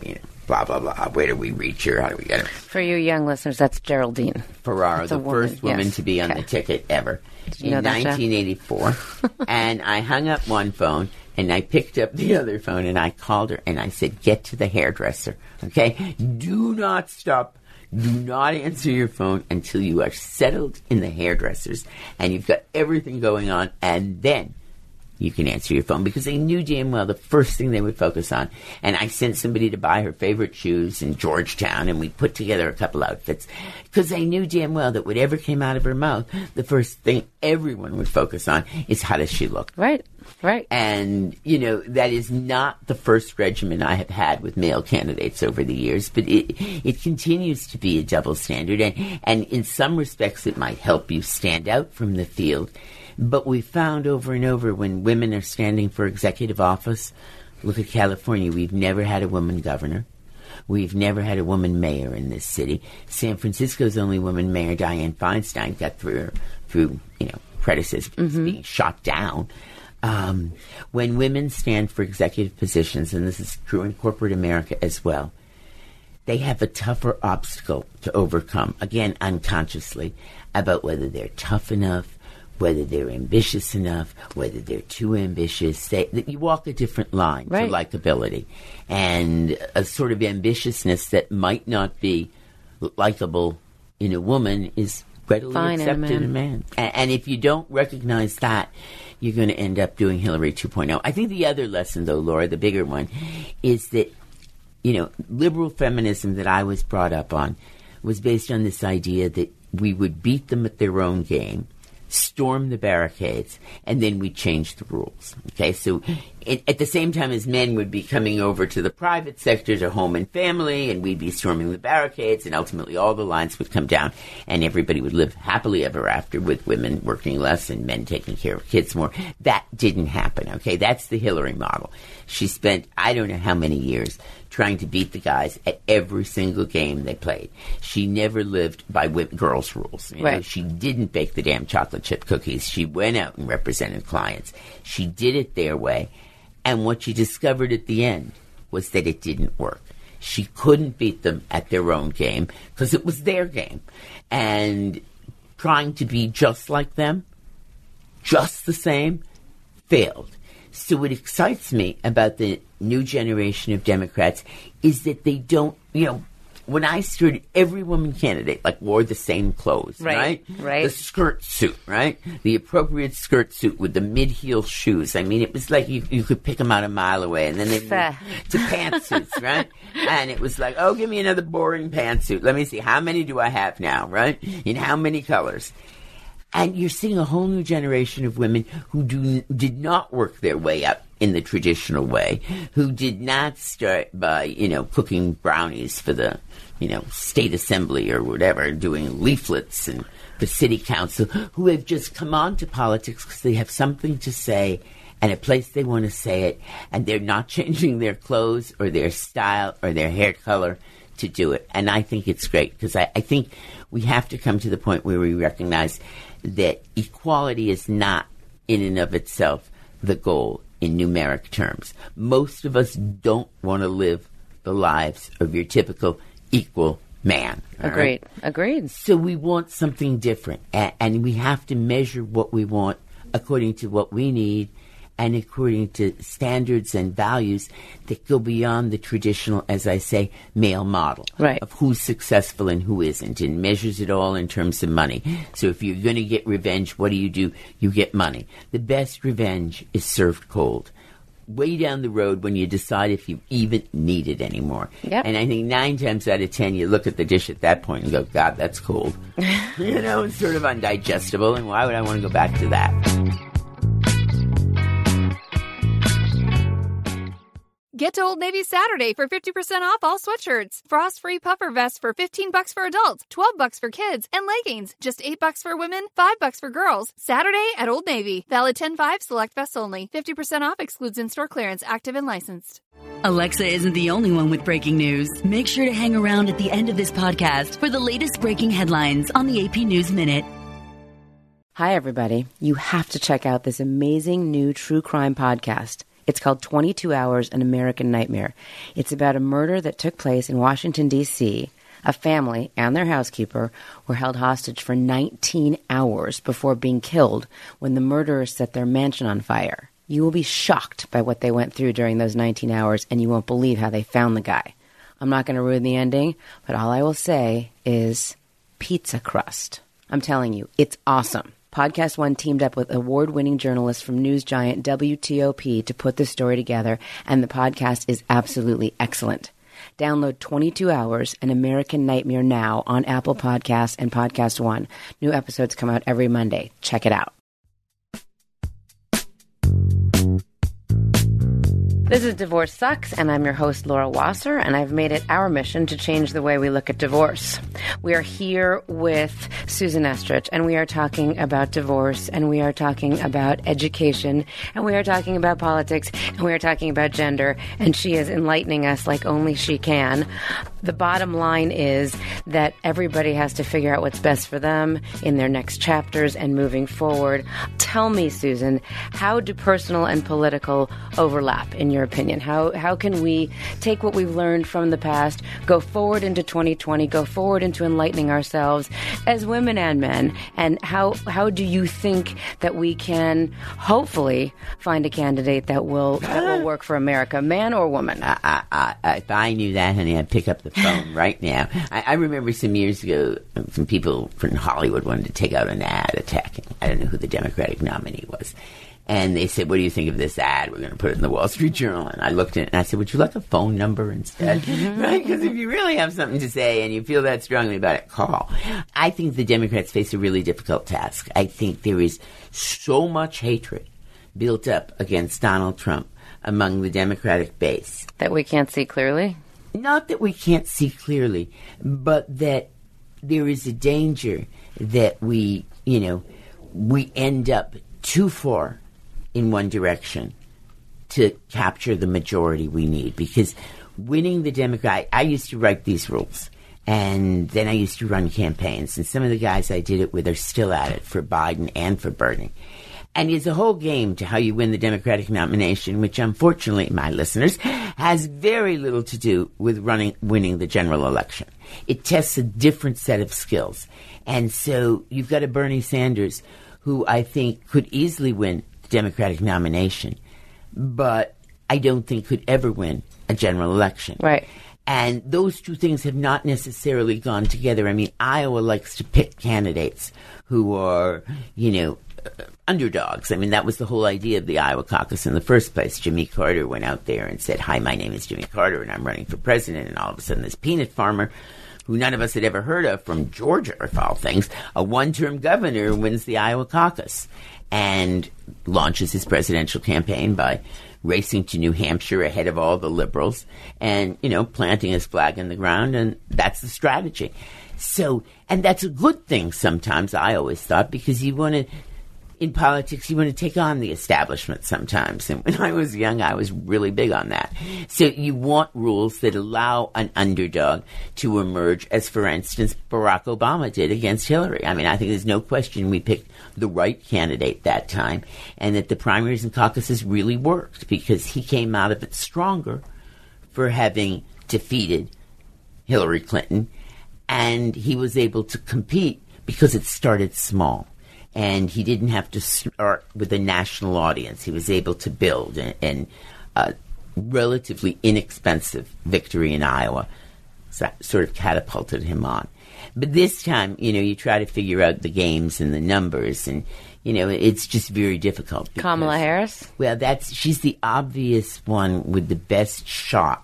blah, blah, blah. Where do we reach her? How do we get her? For you young listeners, that's Geraldine. Ferraro, That's the a woman, first woman yes. to be on Okay. the ticket ever you know in that, Jeff? nineteen eighty-four. And I hung up one phone, and I picked up the other phone, and I called her, and I said, get to the hairdresser, okay? Do not stop. Do not answer your phone until you are settled in the hairdressers, and you've got everything going on, and then you can answer your phone, because they knew damn well the first thing they would focus on. And I sent somebody to buy her favorite shoes in Georgetown, and we put together a couple outfits, because they knew damn well that whatever came out of her mouth, the first thing everyone would focus on is how does she look. Right, right. And, you know, that is not the first regimen I have had with male candidates over the years, but it it continues to be a double standard, and, and in some respects it might help you stand out from the field. But we found over and over when women are standing for executive office, look at California, we've never had a woman governor. We've never had a woman mayor in this city. San Francisco's only woman mayor, Dianne Feinstein, got through, through you know, predecessors mm-hmm. being shot down. Um, when women stand for executive positions, and this is true in corporate America as well, they have a tougher obstacle to overcome, again, unconsciously, about whether they're tough enough, whether they're ambitious enough, whether they're too ambitious. They, that you walk a different line right. to likability. And a sort of ambitiousness that might not be likable in a woman is readily Fine accepted in a man. man. And, and if you don't recognize that, you're going to end up doing Hillary two point oh. I think the other lesson, though, Laura, the bigger one, is that, you know, liberal feminism that I was brought up on was based on this idea that we would beat them at their own game, storm the barricades, and then we change the rules. Okay, so it, at the same time as men would be coming over to the private sector, to home and family, and we'd be storming the barricades, and ultimately all the lines would come down, and everybody would live happily ever after with women working less and men taking care of kids more. That didn't happen, okay? That's the Hillary model. She spent, I don't know how many years, trying to beat the guys at every single game they played. She never lived by whip girls' rules. You know? Right. She didn't bake the damn chocolate chip cookies. She went out and represented clients. She did it their way. And what she discovered at the end was that it didn't work. She couldn't beat them at their own game because it was their game. And trying to be just like them, just the same, failed. So what excites me about the new generation of Democrats is that they don't, you know, when I started, every woman candidate, like, wore the same clothes, right? Right, right. The skirt suit, right? The appropriate skirt suit with the mid-heel shoes. I mean, it was like you, you could pick them out a mile away, and then they moved to pantsuits, right? And it was like, oh, give me another boring pantsuit. Let me see, how many do I have now, right? In how many colors? And you're seeing a whole new generation of women who do, did not work their way up in the traditional way, who did not start by, you know, cooking brownies for the, you know, state assembly or whatever, doing leaflets and the city council, who have just come on to politics because they have something to say and a place they want to say it, and they're not changing their clothes or their style or their hair color to do it. And I think it's great because I, I think we have to come to the point where we recognize that equality is not in and of itself the goal in numeric terms. Most of us don't want to live the lives of your typical equal man. Agreed. Right? Agreed. So we want something different, and, and we have to measure what we want according to what we need and according to standards and values that go beyond the traditional, as I say, male model right. of who's successful and who isn't, and measures it all in terms of money. So if you're going to get revenge, what do you do? You get money. The best revenge is served cold. Way down the road when you decide if you even need it anymore. Yep. And I think nine times out of ten, you look at the dish at that point and go, God, that's cold. You know, it's sort of undigestible, and why would I want to go back to that? Get to Old Navy Saturday for fifty percent off all sweatshirts. Frost-free puffer vests for fifteen bucks for adults, twelve bucks for kids, and leggings, just eight bucks for women, five bucks for girls. Saturday at Old Navy. Valid ten five, select vests only. fifty percent off excludes in-store clearance, active and licensed. Alexa isn't the only one with breaking news. Make sure to hang around at the end of this podcast for the latest breaking headlines on the A P News Minute. Hi, everybody. You have to check out this amazing new true crime podcast. It's called twenty-two hours, An American Nightmare. It's about a murder that took place in Washington, D C A family and their housekeeper were held hostage for nineteen hours before being killed when the murderers set their mansion on fire. You will be shocked by what they went through during those nineteen hours, and you won't believe how they found the guy. I'm not going to ruin the ending, but all I will say is pizza crust. I'm telling you, it's awesome. Podcast One teamed up with award-winning journalists from news giant W T O P to put this story together, and the podcast is absolutely excellent. Download twenty-two hours, An American Nightmare now on Apple Podcasts and Podcast One. New episodes come out every Monday. Check it out. This is Divorce Sucks, and I'm your host, Laura Wasser, and I've made it our mission to change the way we look at divorce. We are here with Susan Estrich, and we are talking about divorce, and we are talking about education, and we are talking about politics, and we are talking about gender, and she is enlightening us like only she can. The bottom line is that everybody has to figure out what's best for them in their next chapters and moving forward. Tell me, Susan, how do personal and political overlap in your opinion? How how can we take what we've learned from the past, go forward into twenty twenty, go forward into enlightening ourselves as women and men? And how how do you think that we can hopefully find a candidate that will that will work for America, man or woman? I, I, I, if I knew that, honey, I'd pick up the phone right now. I, I remember some years ago, some people from Hollywood wanted to take out an ad attacking, I don't know who the Democratic nominee was. And they said, what do you think of this ad? We're going to put it in the Wall Street Journal. And I looked at it and I said, would you like a phone number instead? Mm-hmm. Right? Because if you really have something to say and you feel that strongly about it, call. I think the Democrats face a really difficult task. I think there is so much hatred built up against Donald Trump among the Democratic base. That we can't see clearly? Not that we can't see clearly, but that there is a danger that we, you know, we end up too far in one direction to capture the majority we need. Because winning the Democrat, I used to write these rules, and then I used to run campaigns, and some of the guys I did it with are still at it for Biden and for Bernie. And it's a whole game to how you win the Democratic nomination, which unfortunately, my listeners, has very little to do with running, winning the general election. It tests a different set of skills. And so you've got a Bernie Sanders who I think could easily win the Democratic nomination, but I don't think could ever win a general election. Right. And those two things have not necessarily gone together. I mean, Iowa likes to pick candidates who are, you know, uh, underdogs. I mean, that was the whole idea of the Iowa caucus in the first place. Jimmy Carter went out there and said, hi, my name is Jimmy Carter, and I'm running for president. And all of a sudden, this peanut farmer, who none of us had ever heard of, from Georgia, of all things, a one-term governor, wins the Iowa caucus and launches his presidential campaign by racing to New Hampshire ahead of all the liberals and, you know, planting his flag in the ground, and that's the strategy. So, and that's a good thing sometimes, I always thought, because you want to, in politics, you want to take on the establishment sometimes. And when I was young, I was really big on that. So you want rules that allow an underdog to emerge, as, for instance, Barack Obama did against Hillary. I mean, I think there's no question we picked the right candidate that time, and that the primaries and caucuses really worked because he came out of it stronger for having defeated Hillary Clinton, and he was able to compete because it started small. And he didn't have to start with a national audience. He was able to build, and, and a relatively inexpensive victory in Iowa sort of catapulted him on. But this time, you know, you try to figure out the games and the numbers, and, you know, it's just very difficult. Because, Kamala Harris? Well, that's she's the obvious one with the best shot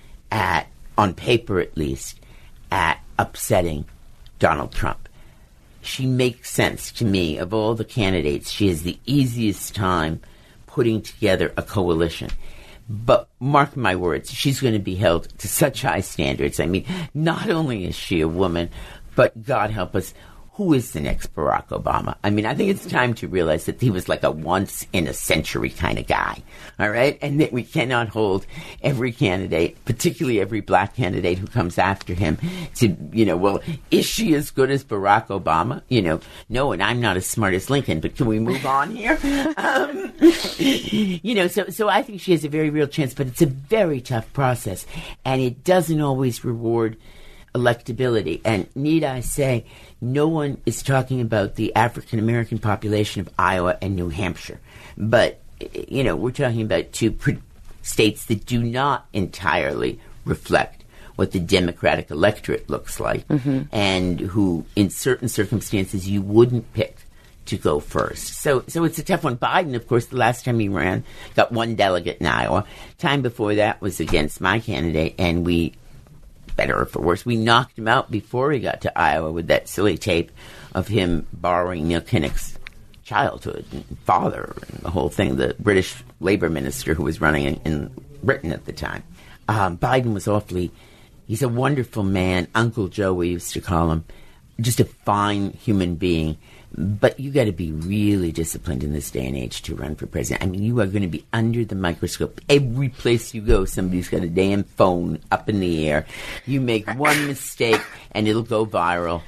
at, on paper at least, at upsetting Donald Trump. She makes sense to me. Of all the candidates, she has the easiest time putting together a coalition. But mark my words, she's going to be held to such high standards. I mean, not only is she a woman, but God help us, who is the next Barack Obama? I mean, I think it's time to realize that he was like a once-in-a-century kind of guy, all right? And that we cannot hold every candidate, particularly every black candidate who comes after him, to, you know, well, is she as good as Barack Obama? You know, no, and I'm not as smart as Lincoln, but can we move on here? Um, you know, so, so I think she has a very real chance, but it's a very tough process, and it doesn't always reward electability. And need I say, no one is talking about the African-American population of Iowa and New Hampshire. But, you know, we're talking about two pre- states that do not entirely reflect what the Democratic electorate looks like, mm-hmm. and who, in certain circumstances, you wouldn't pick to go first. So so it's a tough one. Biden, of course, the last time he ran, got one delegate in Iowa. Time before that was against my candidate, and we, better or for worse, we knocked him out before he got to Iowa with that silly tape of him borrowing Neil Kinnock's childhood and father and the whole thing, the British Labour minister who was running in, in Britain at the time. Um, Biden was awfully, he's a wonderful man, Uncle Joe we used to call him, just a fine human being. But you got to be really disciplined in this day and age to run for president. I mean, you are going to be under the microscope. Every place you go, somebody's got a damn phone up in the air. You make one mistake, and it'll go viral.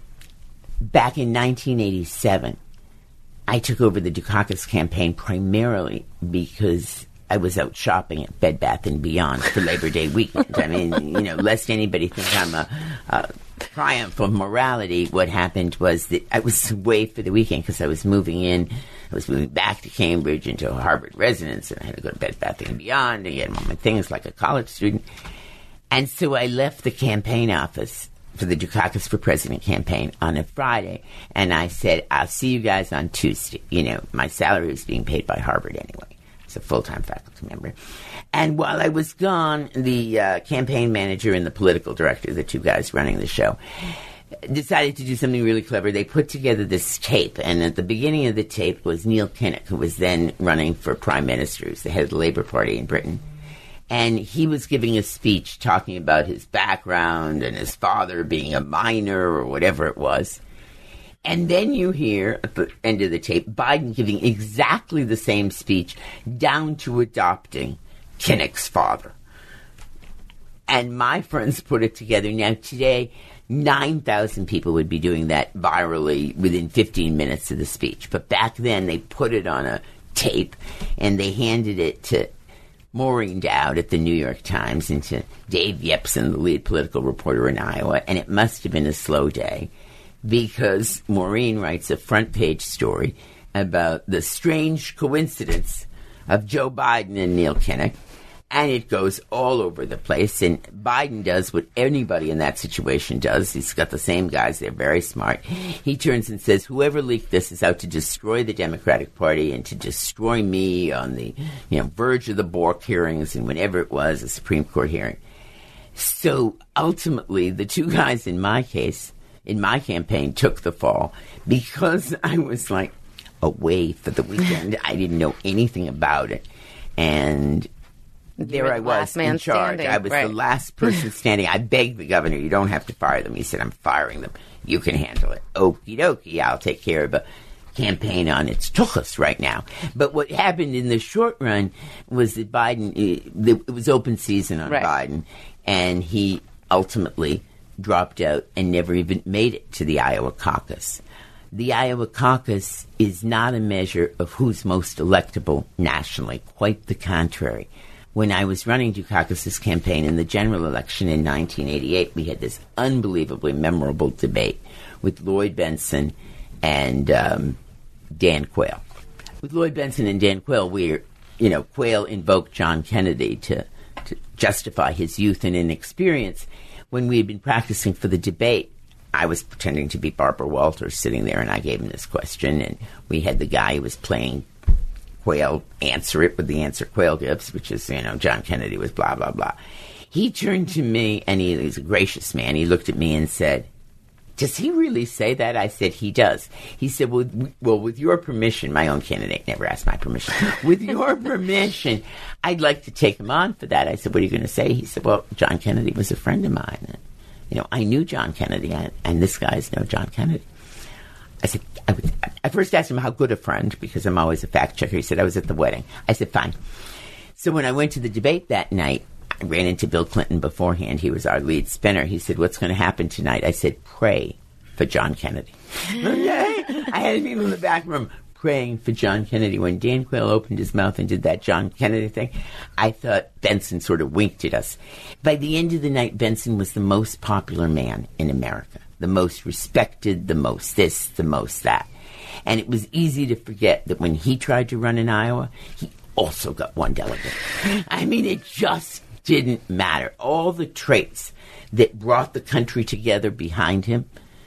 Back in nineteen eighty-seven, I took over the Dukakis campaign primarily because I was out shopping at Bed Bath and Beyond for Labor Day weekend. I mean, you know, lest anybody think I'm a... a triumph of morality. What happened was that I was away for the weekend because I was moving in. I was moving back to Cambridge into a Harvard residence, and I had to go to Bed Bath and Beyond and get all my things like a college student. And so I left the campaign office for the Dukakis for President campaign on a Friday, and I said, I'll see you guys on Tuesday. You know, my salary was being paid by Harvard anyway. It's a full-time faculty member. And while I was gone, the uh, campaign manager and the political director, the two guys running the show, decided to do something really clever. They put together this tape, and at the beginning of the tape was Neil Kinnock, who was then running for prime minister, who's the head of the Labour Party in Britain. And he was giving a speech talking about his background and his father being a miner or whatever it was. And then you hear, at the end of the tape, Biden giving exactly the same speech, down to adopting Kinnock's father. And my friends put it together. Now, today, nine thousand people would be doing that virally within fifteen minutes of the speech. But back then, they put it on a tape, and they handed it to Maureen Dowd at the New York Times and to Dave Yepsen, the lead political reporter in Iowa. And it must have been a slow day, because Maureen writes a front-page story about the strange coincidence of Joe Biden and Neil Kinnock, and it goes all over the place. And Biden does what anybody in that situation does. He's got the same guys. They're very smart. He turns and says, whoever leaked this is out to destroy the Democratic Party and to destroy me on the, you know, verge of the Bork hearings and whenever it was, a Supreme Court hearing. So ultimately, the two guys in my case, in my campaign, took the fall because I was like away for the weekend. I didn't know anything about it. And there I was in charge. Standing. I was right. the last person standing. I begged the governor, you don't have to fire them. He said, I'm firing them. You can handle it. Okie dokie, I'll take care of the campaign on its tuchus right now. But what happened in the short run was that Biden, it was open season on right. Biden, and he ultimately dropped out and never even made it to the Iowa caucus. The Iowa caucus is not a measure of who's most electable nationally. Quite the contrary. When I was running Dukakis' campaign in the general election in nineteen eighty-eight, we had this unbelievably memorable debate with Lloyd Bentsen and um, Dan Quayle. With Lloyd Bentsen and Dan Quayle, we, you know, Quayle invoked John Kennedy to, to justify his youth and inexperience. When we had been practicing for the debate, I was pretending to be Barbara Walters sitting there, and I gave him this question, and we had the guy who was playing Quayle answer it with the answer Quayle gives, which is, you know, John Kennedy was blah, blah, blah. He turned to me, and he, he's a gracious man. He looked at me and said, does he really say that? I said, he does. He said, well, w- well, with your permission, my own candidate never asked my permission. With your permission, I'd like to take him on for that. I said, what are you going to say? He said, well, John Kennedy was a friend of mine. And, you know, I knew John Kennedy, and, and this guy's no John Kennedy. I said, I, was, I first asked him how good a friend, because I'm always a fact checker. He said, I was at the wedding. I said, fine. So when I went to the debate that night, I ran into Bill Clinton beforehand. He was our lead spinner. He said, what's going to happen tonight? I said, pray for John Kennedy. Okay? I had people in the back room praying for John Kennedy. When Dan Quayle opened his mouth and did that John Kennedy thing, I thought Benson sort of winked at us. By the end of the night, Benson was the most popular man in America. The most respected, the most this, the most that. And it was easy to forget that when he tried to run in Iowa, he also got one delegate. I mean, it just didn't matter. All the traits that brought the country together behind him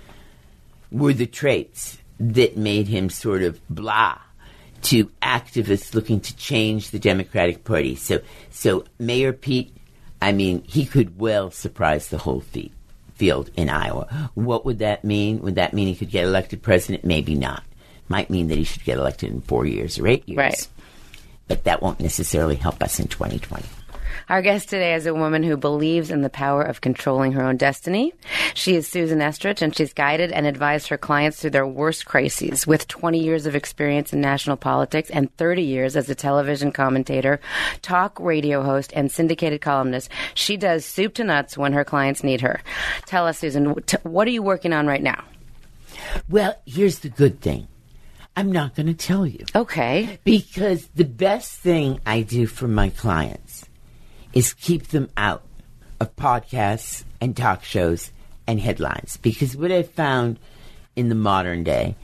were the traits that made him sort of blah to activists looking to change the Democratic Party. So, so Mayor Pete, I mean, he could well surprise the whole field. field in Iowa. What would that mean? Would that mean he could get elected president? Maybe not. Might mean that he should get elected in four years or eight years. Right. But that won't necessarily help us in twenty twenty. Our guest today is a woman who believes in the power of controlling her own destiny. She is Susan Estrich, and she's guided and advised her clients through their worst crises. With twenty years of experience in national politics and thirty years as a television commentator, talk radio host, and syndicated columnist, she does soup to nuts when her clients need her. Tell us, Susan, t- what are you working on right now? Well, here's the good thing. I'm not going to tell you. Okay. Because the best thing I do for my clients is keep them out of podcasts and talk shows and headlines. Because what I've found in the modern day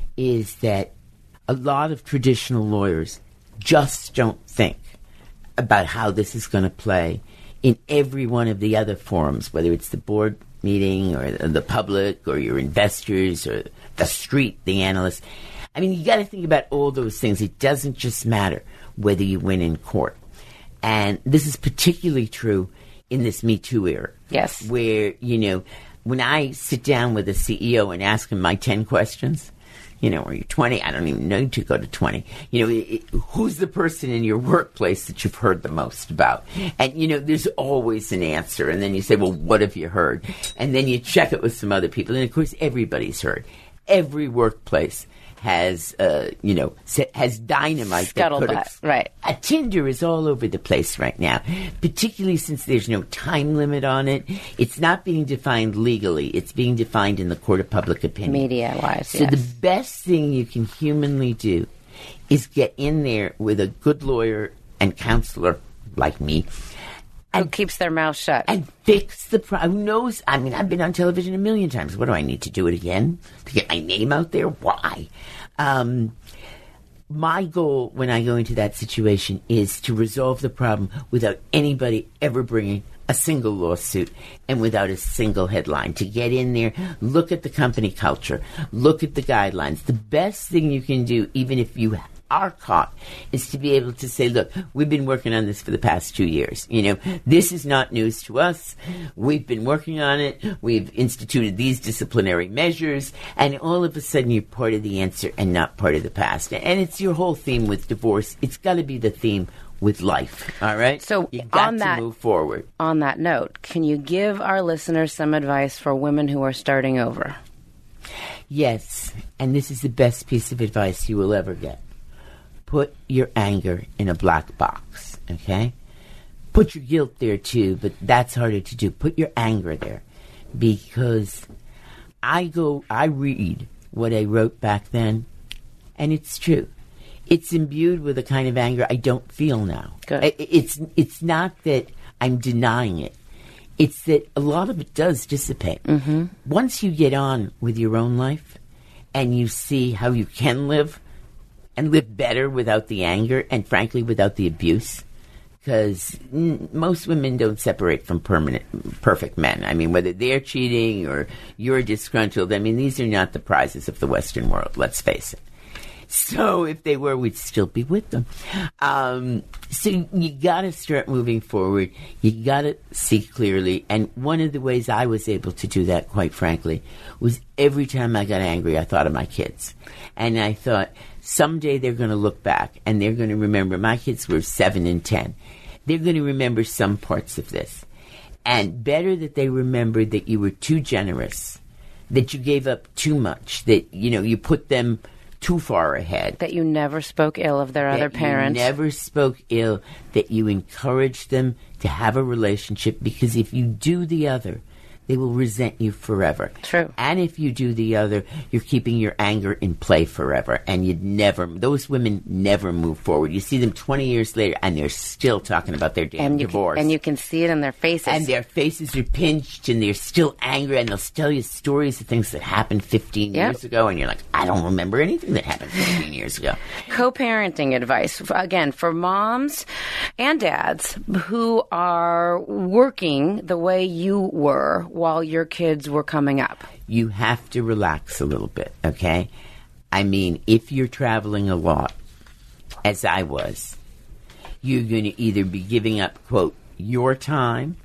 is that a lot of traditional lawyers just don't think about how this is going to play in every one of the other forums, whether it's the board meeting or the public or your investors or the street, the analysts. I mean, you got to think about all those things. It doesn't just matter whether you win in court. And this is particularly true in this Me Too era. Yes. Where, you know, when I sit down with a C E O and ask him my ten questions, you know, are you twenty? I don't even know to go to twenty. You know, it, it, who's the person in your workplace that you've heard the most about? And, you know, there's always an answer. And then you say, well, what have you heard? And then you check it with some other people. And, of course, everybody's heard. Every workplace has, uh, you know, has dynamite. Scuttlebutt, right. A Tinder is all over the place right now, particularly since there's no time limit on it. It's not being defined legally. It's being defined in the court of public opinion. Media-wise, So yes. the best thing you can humanly do is get in there with a good lawyer and counselor like me. Who keeps their mouth shut. And fix the problem. Who knows? I mean, I've been on television a million times. What do I need to do it again? To get my name out there? Why? Um, my goal when I go into that situation is to resolve the problem without anybody ever bringing a single lawsuit and without a single headline. To get in there, look at the company culture, look at the guidelines. The best thing you can do, even if you are caught, is to be able to say, look, we've been working on this for the past two years. You know, this is not news to us. We've been working on it. We've instituted these disciplinary measures. And all of a sudden, you're part of the answer and not part of the past. And it's your whole theme with divorce. It's got to be the theme with life. All right? So you got on to that, move forward. On that note, can you give our listeners some advice for women who are starting over? Yes. And this is the best piece of advice you will ever get. Put your anger in a black box, okay? Put your guilt there, too, but that's harder to do. Put your anger there, because I go, I read what I wrote back then, and it's true. It's imbued with a kind of anger I don't feel now. Good. It's, it's not that I'm denying it. It's that a lot of it does dissipate. Mm-hmm. Once you get on with your own life and you see how you can live, and live better without the anger and, frankly, without the abuse. Because n- most women don't separate from permanent, perfect men. I mean, whether they're cheating or you're disgruntled, I mean, these are not the prizes of the Western world, let's face it. So if they were, we'd still be with them. Um, so you got to start moving forward. You got to see clearly. And one of the ways I was able to do that, quite frankly, was every time I got angry, I thought of my kids. And I thought, someday they're going to look back and they're going to remember. My kids were seven and ten. They're going to remember some parts of this. And better that they remembered that you were too generous that you gave up too much, that, you know, you put them too far ahead. That you never spoke ill of their other That parents. You never spoke ill, that you encouraged them to have a relationship, because if you do the other, they will resent you forever. True. And if you do the other, you're keeping your anger in play forever. And you'd never, those women never move forward. You see them twenty years later, and they're still talking about their damn and you divorce. Can, and you can see it in their faces. And their faces are pinched, and they're still angry, and they'll tell you stories of things that happened fifteen Yep. years ago, and you're like, I don't remember anything that happened fifteen years ago. Co-parenting advice, again, for moms and dads who are working the way you were while your kids were coming up. You have to relax a little bit, okay? I mean, if you're traveling a lot, as I was, you're going to either be giving up, quote, your time,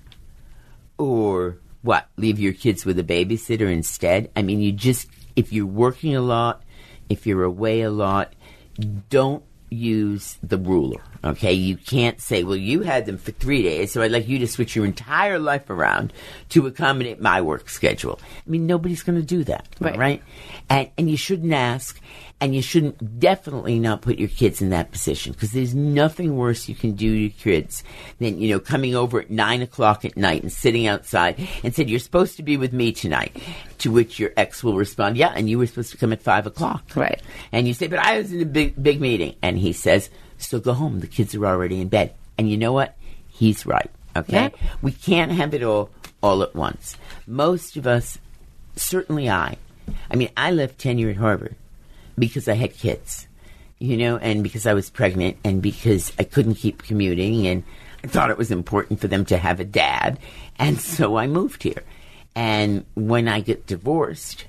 or what, leave your kids with a babysitter instead? I mean, you just, if you're working a lot, if you're away a lot, don't use the ruler, okay? You can't say, well, you had them for three days, so I'd like you to switch your entire life around to accommodate my work schedule. I mean, nobody's going to do that, right? right? And, and you shouldn't ask, and you shouldn't definitely not put your kids in that position, because there's nothing worse you can do to your kids than, you know, coming over at nine o'clock at night and sitting outside and said, you're supposed to be with me tonight, to which your ex will respond, yeah, and you were supposed to come at five o'clock. Right. And you say, but I was in a big, big meeting. And he says, so go home. The kids are already in bed. And you know what? He's right. Okay? Yeah. We can't have it all all at once. Most of us, certainly I, I mean, I left tenure at Harvard because I had kids, you know, and because I was pregnant, and because I couldn't keep commuting, and I thought it was important for them to have a dad. And so I moved here. And when I get divorced,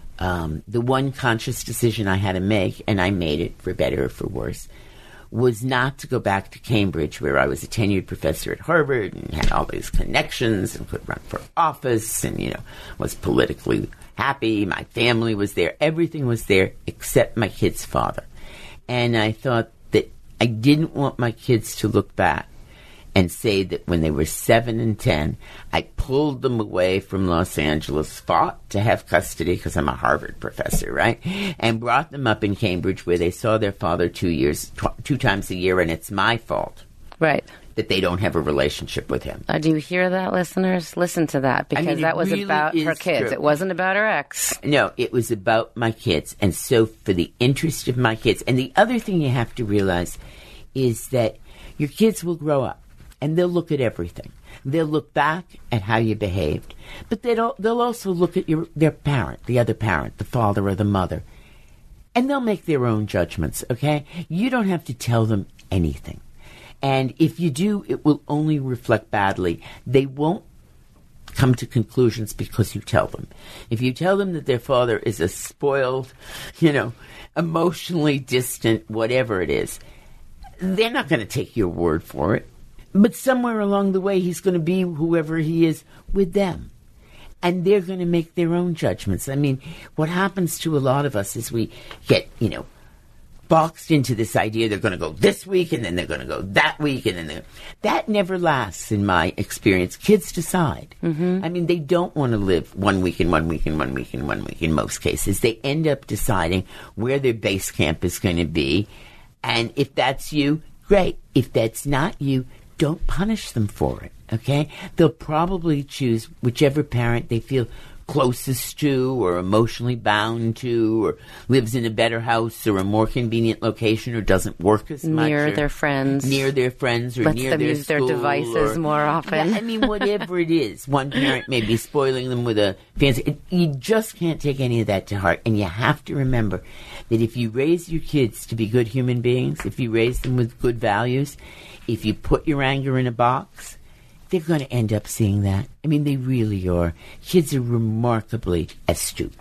um, the one conscious decision I had to make, and I made it for better or for worse, was not to go back to Cambridge, where I was a tenured professor at Harvard and had all these connections and could run for office and, you know, was politically happy. My family was there. Everything was there except my kid's father. And I thought that I didn't want my kids to look back and say that when they were seven and ten, I pulled them away from Los Angeles, fought to have custody because I'm a Harvard professor, right? And brought them up in Cambridge, where they saw their father two years, tw- two times a year, and it's my fault, right, that they don't have a relationship with him. Uh, do you hear that, listeners? Listen to that, because I mean, that was really about her kids. True. It wasn't about her ex. No, it was about my kids. And so for the interest of my kids, and the other thing you have to realize is that your kids will grow up, and they'll look at everything. They'll look back at how you behaved, but they'll they'll also look at your their parent, the other parent, the father or the mother, and they'll make their own judgments, okay? You don't have to tell them anything. And if you do, it will only reflect badly. They won't come to conclusions because you tell them. If you tell them that their father is a spoiled, you know, emotionally distant, whatever it is, they're not going to take your word for it. But somewhere along the way, he's going to be whoever he is with them. And they're going to make their own judgments. I mean, what happens to a lot of us is we get, you know, boxed into this idea they're going to go this week, and then they're going to go that week, and then they're... That never lasts, in my experience. Kids decide. Mm-hmm. I mean, they don't want to live one week and one week and one week and one week in most cases. They end up deciding where their base camp is going to be. And if that's you, great. If that's not you, don't punish them for it, okay? They'll probably choose whichever parent they feel closest to or emotionally bound to or lives in a better house or a more convenient location or doesn't work as much. Near their friends. Near their friends or Lets near them their use school. their devices or, more often. Yeah, I mean, whatever it is. One parent may be spoiling them with a fancy... It, you just can't take any of that to heart. And you have to remember that if you raise your kids to be good human beings, if you raise them with good values, if you put your anger in a box, they're going to end up seeing that. I mean, they really are. Kids are remarkably astute.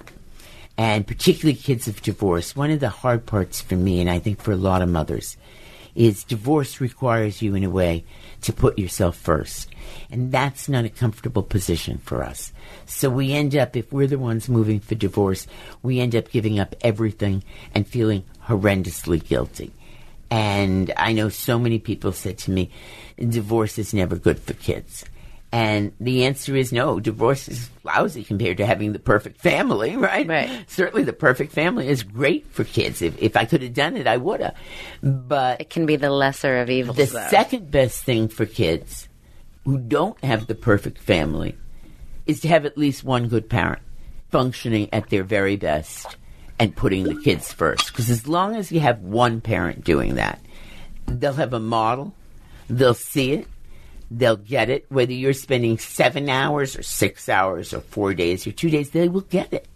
And particularly kids of divorce. One of the hard parts for me, and I think for a lot of mothers, is divorce requires you, in a way, to put yourself first. And that's not a comfortable position for us. So we end up, if we're the ones moving for divorce, we end up giving up everything and feeling horrendously guilty. And I know so many people said to me, divorce is never good for kids. And the answer is no. Divorce is lousy compared to having the perfect family, right? Right. Certainly the perfect family is great for kids. If, if I could have done it, I would have. But It can be the lesser of evils, the though. second best thing for kids who don't have the perfect family is to have at least one good parent functioning at their very best and putting the kids first. Because as long as you have one parent doing that, they'll have a model, they'll see it, they'll get it. Whether you're spending seven hours or six hours or four days or two days, they will get it.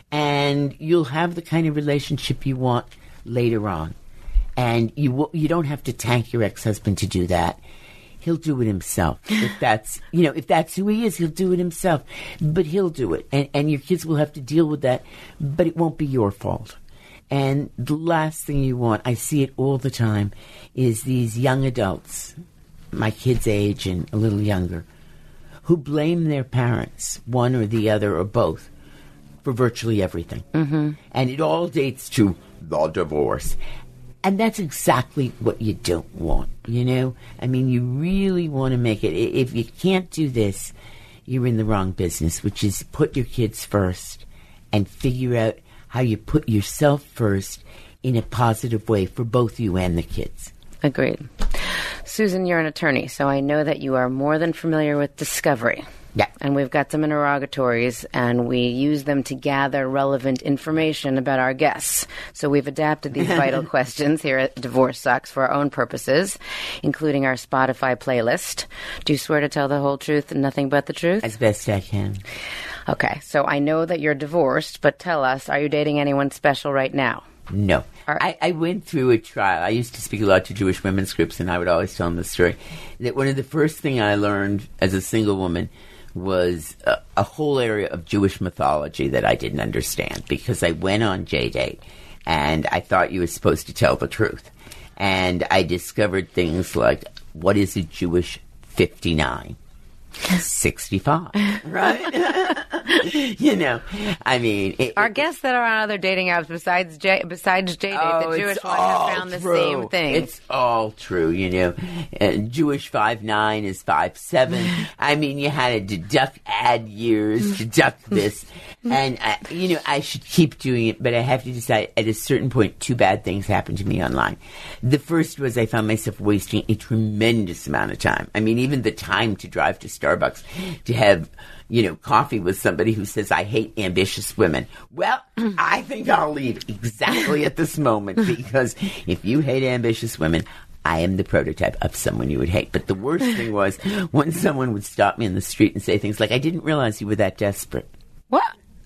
And you'll have the kind of relationship you want later on. And you will, you don't have to tank your ex-husband to do that. He'll do it himself. If that's, you know, if that's who he is, he'll do it himself. But he'll do it. And, and your kids will have to deal with that, but it won't be your fault. And the last thing you want, I see it all the time, is these young adults, my kids' age and a little younger, who blame their parents, one or the other or both, for virtually everything. Mm-hmm. And it all dates to the divorce. And that's exactly what you don't want, you know? I mean, you really want to make it. If you can't do this, you're in the wrong business, which is put your kids first and figure out how you put yourself first in a positive way for both you and the kids. Agreed. Susan, you're an attorney, so I know that you are more than familiar with discovery. Yeah. And we've got some interrogatories, and we use them to gather relevant information about our guests. So we've adapted these vital questions here at Divorce Sucks for our own purposes, including our Spotify playlist. Do you swear to tell the whole truth and nothing but the truth? As best I can. Okay, so I know that you're divorced, but tell us, are you dating anyone special right now? No. I, I went through a trial. I used to speak a lot to Jewish women's groups, and I would always tell them the story. That one of the first things I learned as a single woman was a, a whole area of Jewish mythology that I didn't understand, because I went on J-Date, and I thought you were supposed to tell the truth. And I discovered things like, what is a Jewish fifty-nine? sixty-five, right? You know, I mean... It, Our guests that are on other dating apps besides J, besides J-Date, oh, the Jewish it's one, all have found the true. same thing. It's all true, you know. Uh, Jewish five nine is five seven. I mean, you had to deduct add years, deduct this. And, uh, you know, I should keep doing it, but I have to decide at a certain point, two bad things happened to me online. The first was I found myself wasting a tremendous amount of time. I mean, even the time to drive to Starbucks to have, you know, coffee with somebody who says, I hate ambitious women. Well, I think I'll leave exactly at this moment, because if you hate ambitious women, I am the prototype of someone you would hate. But the worst thing was when someone would stop me in the street and say things like, I didn't realize you were that desperate. What?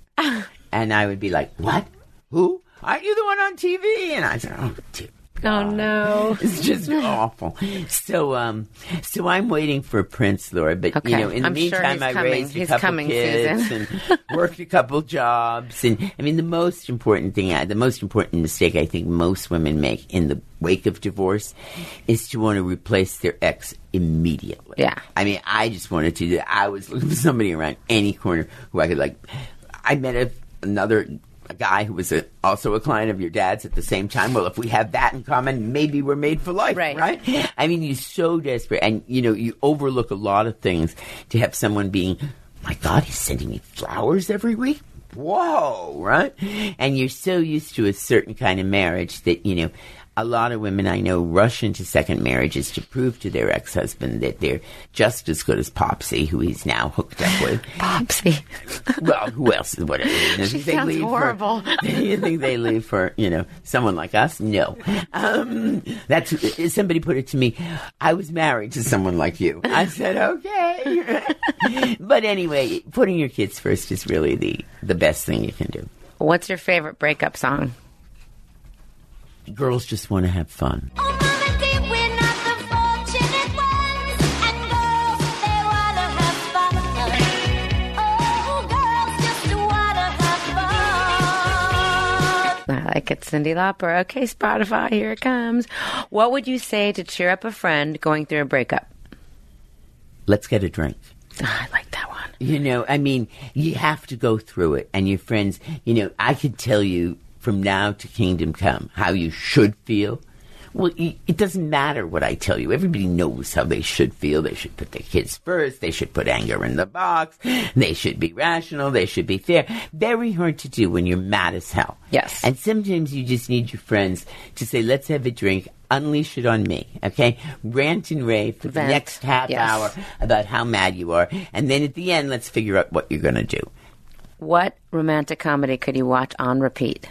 And I would be like, what? Who? Aren't you the one on T V? And I said, oh, dear. Oh, no. It's just awful. So, um, so I'm waiting for Prince, Laura. But Okay. you know, in the I'm sure meantime, he's I coming. raised a He's couple coming, kids Susan. and worked a couple jobs. And I mean, the most important thing, the most important mistake I think most women make in the wake of divorce is to want to replace their ex immediately. Yeah. I mean, I just wanted to. I was looking for somebody around any corner who I could like. I met a, another. A guy who was a, also a client of your dad's at the same time. Well, if we have that in common, maybe we're made for life, Right. right? I mean, you're so desperate, and you know, you overlook a lot of things to have someone being, my God, he's sending me flowers every week. Whoa, right? And you're so used to a certain kind of marriage that, you know, a lot of women I know rush into second marriages to prove to their ex-husband that they're just as good as Popsy, who he's now hooked up with. Popsy. Well, who else? What? You She they sounds leave horrible. For, you think they leave for, you know, someone like us? No. Um, that's somebody put it to me. I was married to someone like you. I said, okay. But anyway, putting your kids first is really the the best thing you can do. What's your favorite breakup song? Girls just want to have fun. Oh, Mama, dear, we're not the fortunate ones, and girls, they wanna have fun. Oh, girls just wanna have fun. I like it, Cyndi Lauper. Okay, Spotify, here it comes. What would you say to cheer up a friend going through a breakup? Let's get a drink. Oh, I like that one. You know, I mean, you have to go through it. And your friends, you know, I could tell you from now to kingdom come how you should feel Well, y- it doesn't matter what I tell you. Everybody knows how they should feel. They should put their kids first. They should put anger in the box. They should be rational. They should be fair. Very hard to do when you're mad as hell. Yes. And sometimes you just need your friends to say, let's have a drink. Unleash it on me, okay? Rant and rave for Vent. the next half Yes. hour about how mad you are. And then at the end, let's figure out what you're going to do. What romantic comedy could you watch on repeat?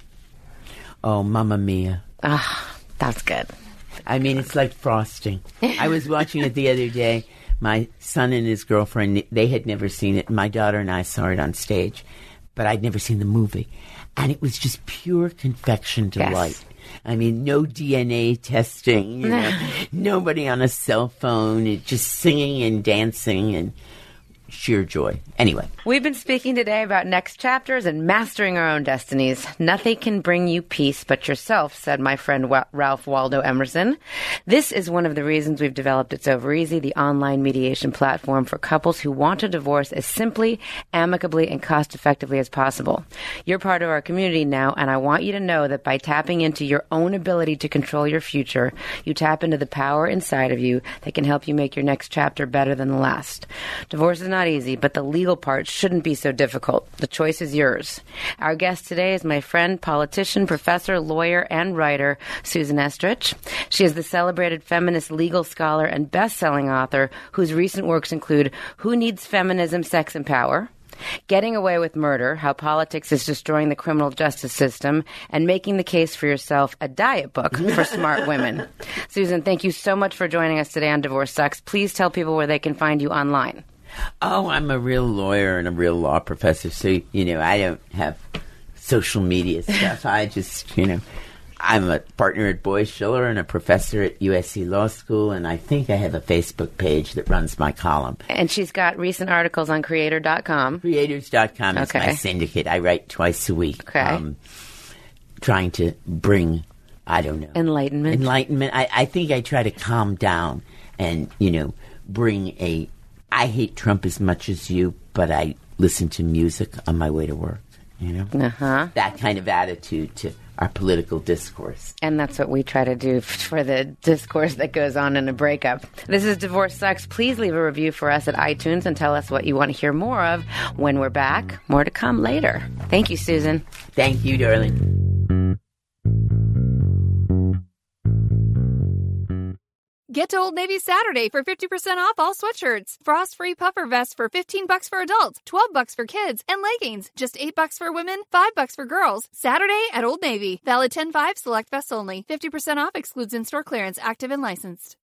Oh, Mamma Mia. Ah, that's good. I mean, it's like frosting. I was watching it the other day. My son and his girlfriend, they had never seen it. My daughter and I saw it on stage, but I'd never seen the movie. And it was just pure confection delight. Yes. I mean, no D N A testing, you know, nobody on a cell phone, it just singing and dancing and sheer joy. Anyway. We've been speaking today about next chapters and mastering our own destinies. Nothing can bring you peace but yourself, said my friend Wa- Ralph Waldo Emerson. This is one of the reasons we've developed It's Over Easy, the online mediation platform for couples who want a divorce as simply, amicably, and cost-effectively as possible. You're part of our community now, and I want you to know that by tapping into your own ability to control your future, you tap into the power inside of you that can help you make your next chapter better than the last. Divorce is not easy, but the legal part shouldn't be so difficult. The choice is yours. Our guest today is my friend, politician, professor, lawyer, and writer, Susan Estrich. She is the celebrated feminist legal scholar and best-selling author whose recent works include Who Needs Feminism, Sex, and Power?, Getting Away with Murder, How Politics is Destroying the Criminal Justice System, and Making the Case for Yourself, a diet book for smart women. Susan, thank you so much for joining us today on Divorce Sucks. Please tell people where they can find you online. Oh, I'm a real lawyer and a real law professor, so, you know, I don't have social media stuff. I just, you know, I'm a partner at Boies Schiller and a professor at U S C Law School, and I think I have a Facebook page that runs my column. And she's got recent articles on creator dot com. Creators dot com is Okay. my syndicate. I write twice a week. Okay. Trying to bring, I don't know. Enlightenment. Enlightenment. I, I think I try to calm down and, you know, bring a... I hate Trump as much as you, but I listen to music on my way to work, you know? Uh-huh. That kind of attitude to our political discourse. And that's what we try to do for the discourse that goes on in a breakup. This is Divorce Sucks. Please leave a review for us at iTunes and tell us what you want to hear more of when we're back. More to come later. Thank you, Susan. Thank you, darling. Get to Old Navy Saturday for fifty percent off all sweatshirts. Frost-free puffer vests for fifteen bucks for adults, twelve bucks for kids, and leggings, just eight bucks for women, five bucks for girls. Saturday at Old Navy. Valid ten five select vests only. fifty percent off excludes in-store clearance, active and licensed.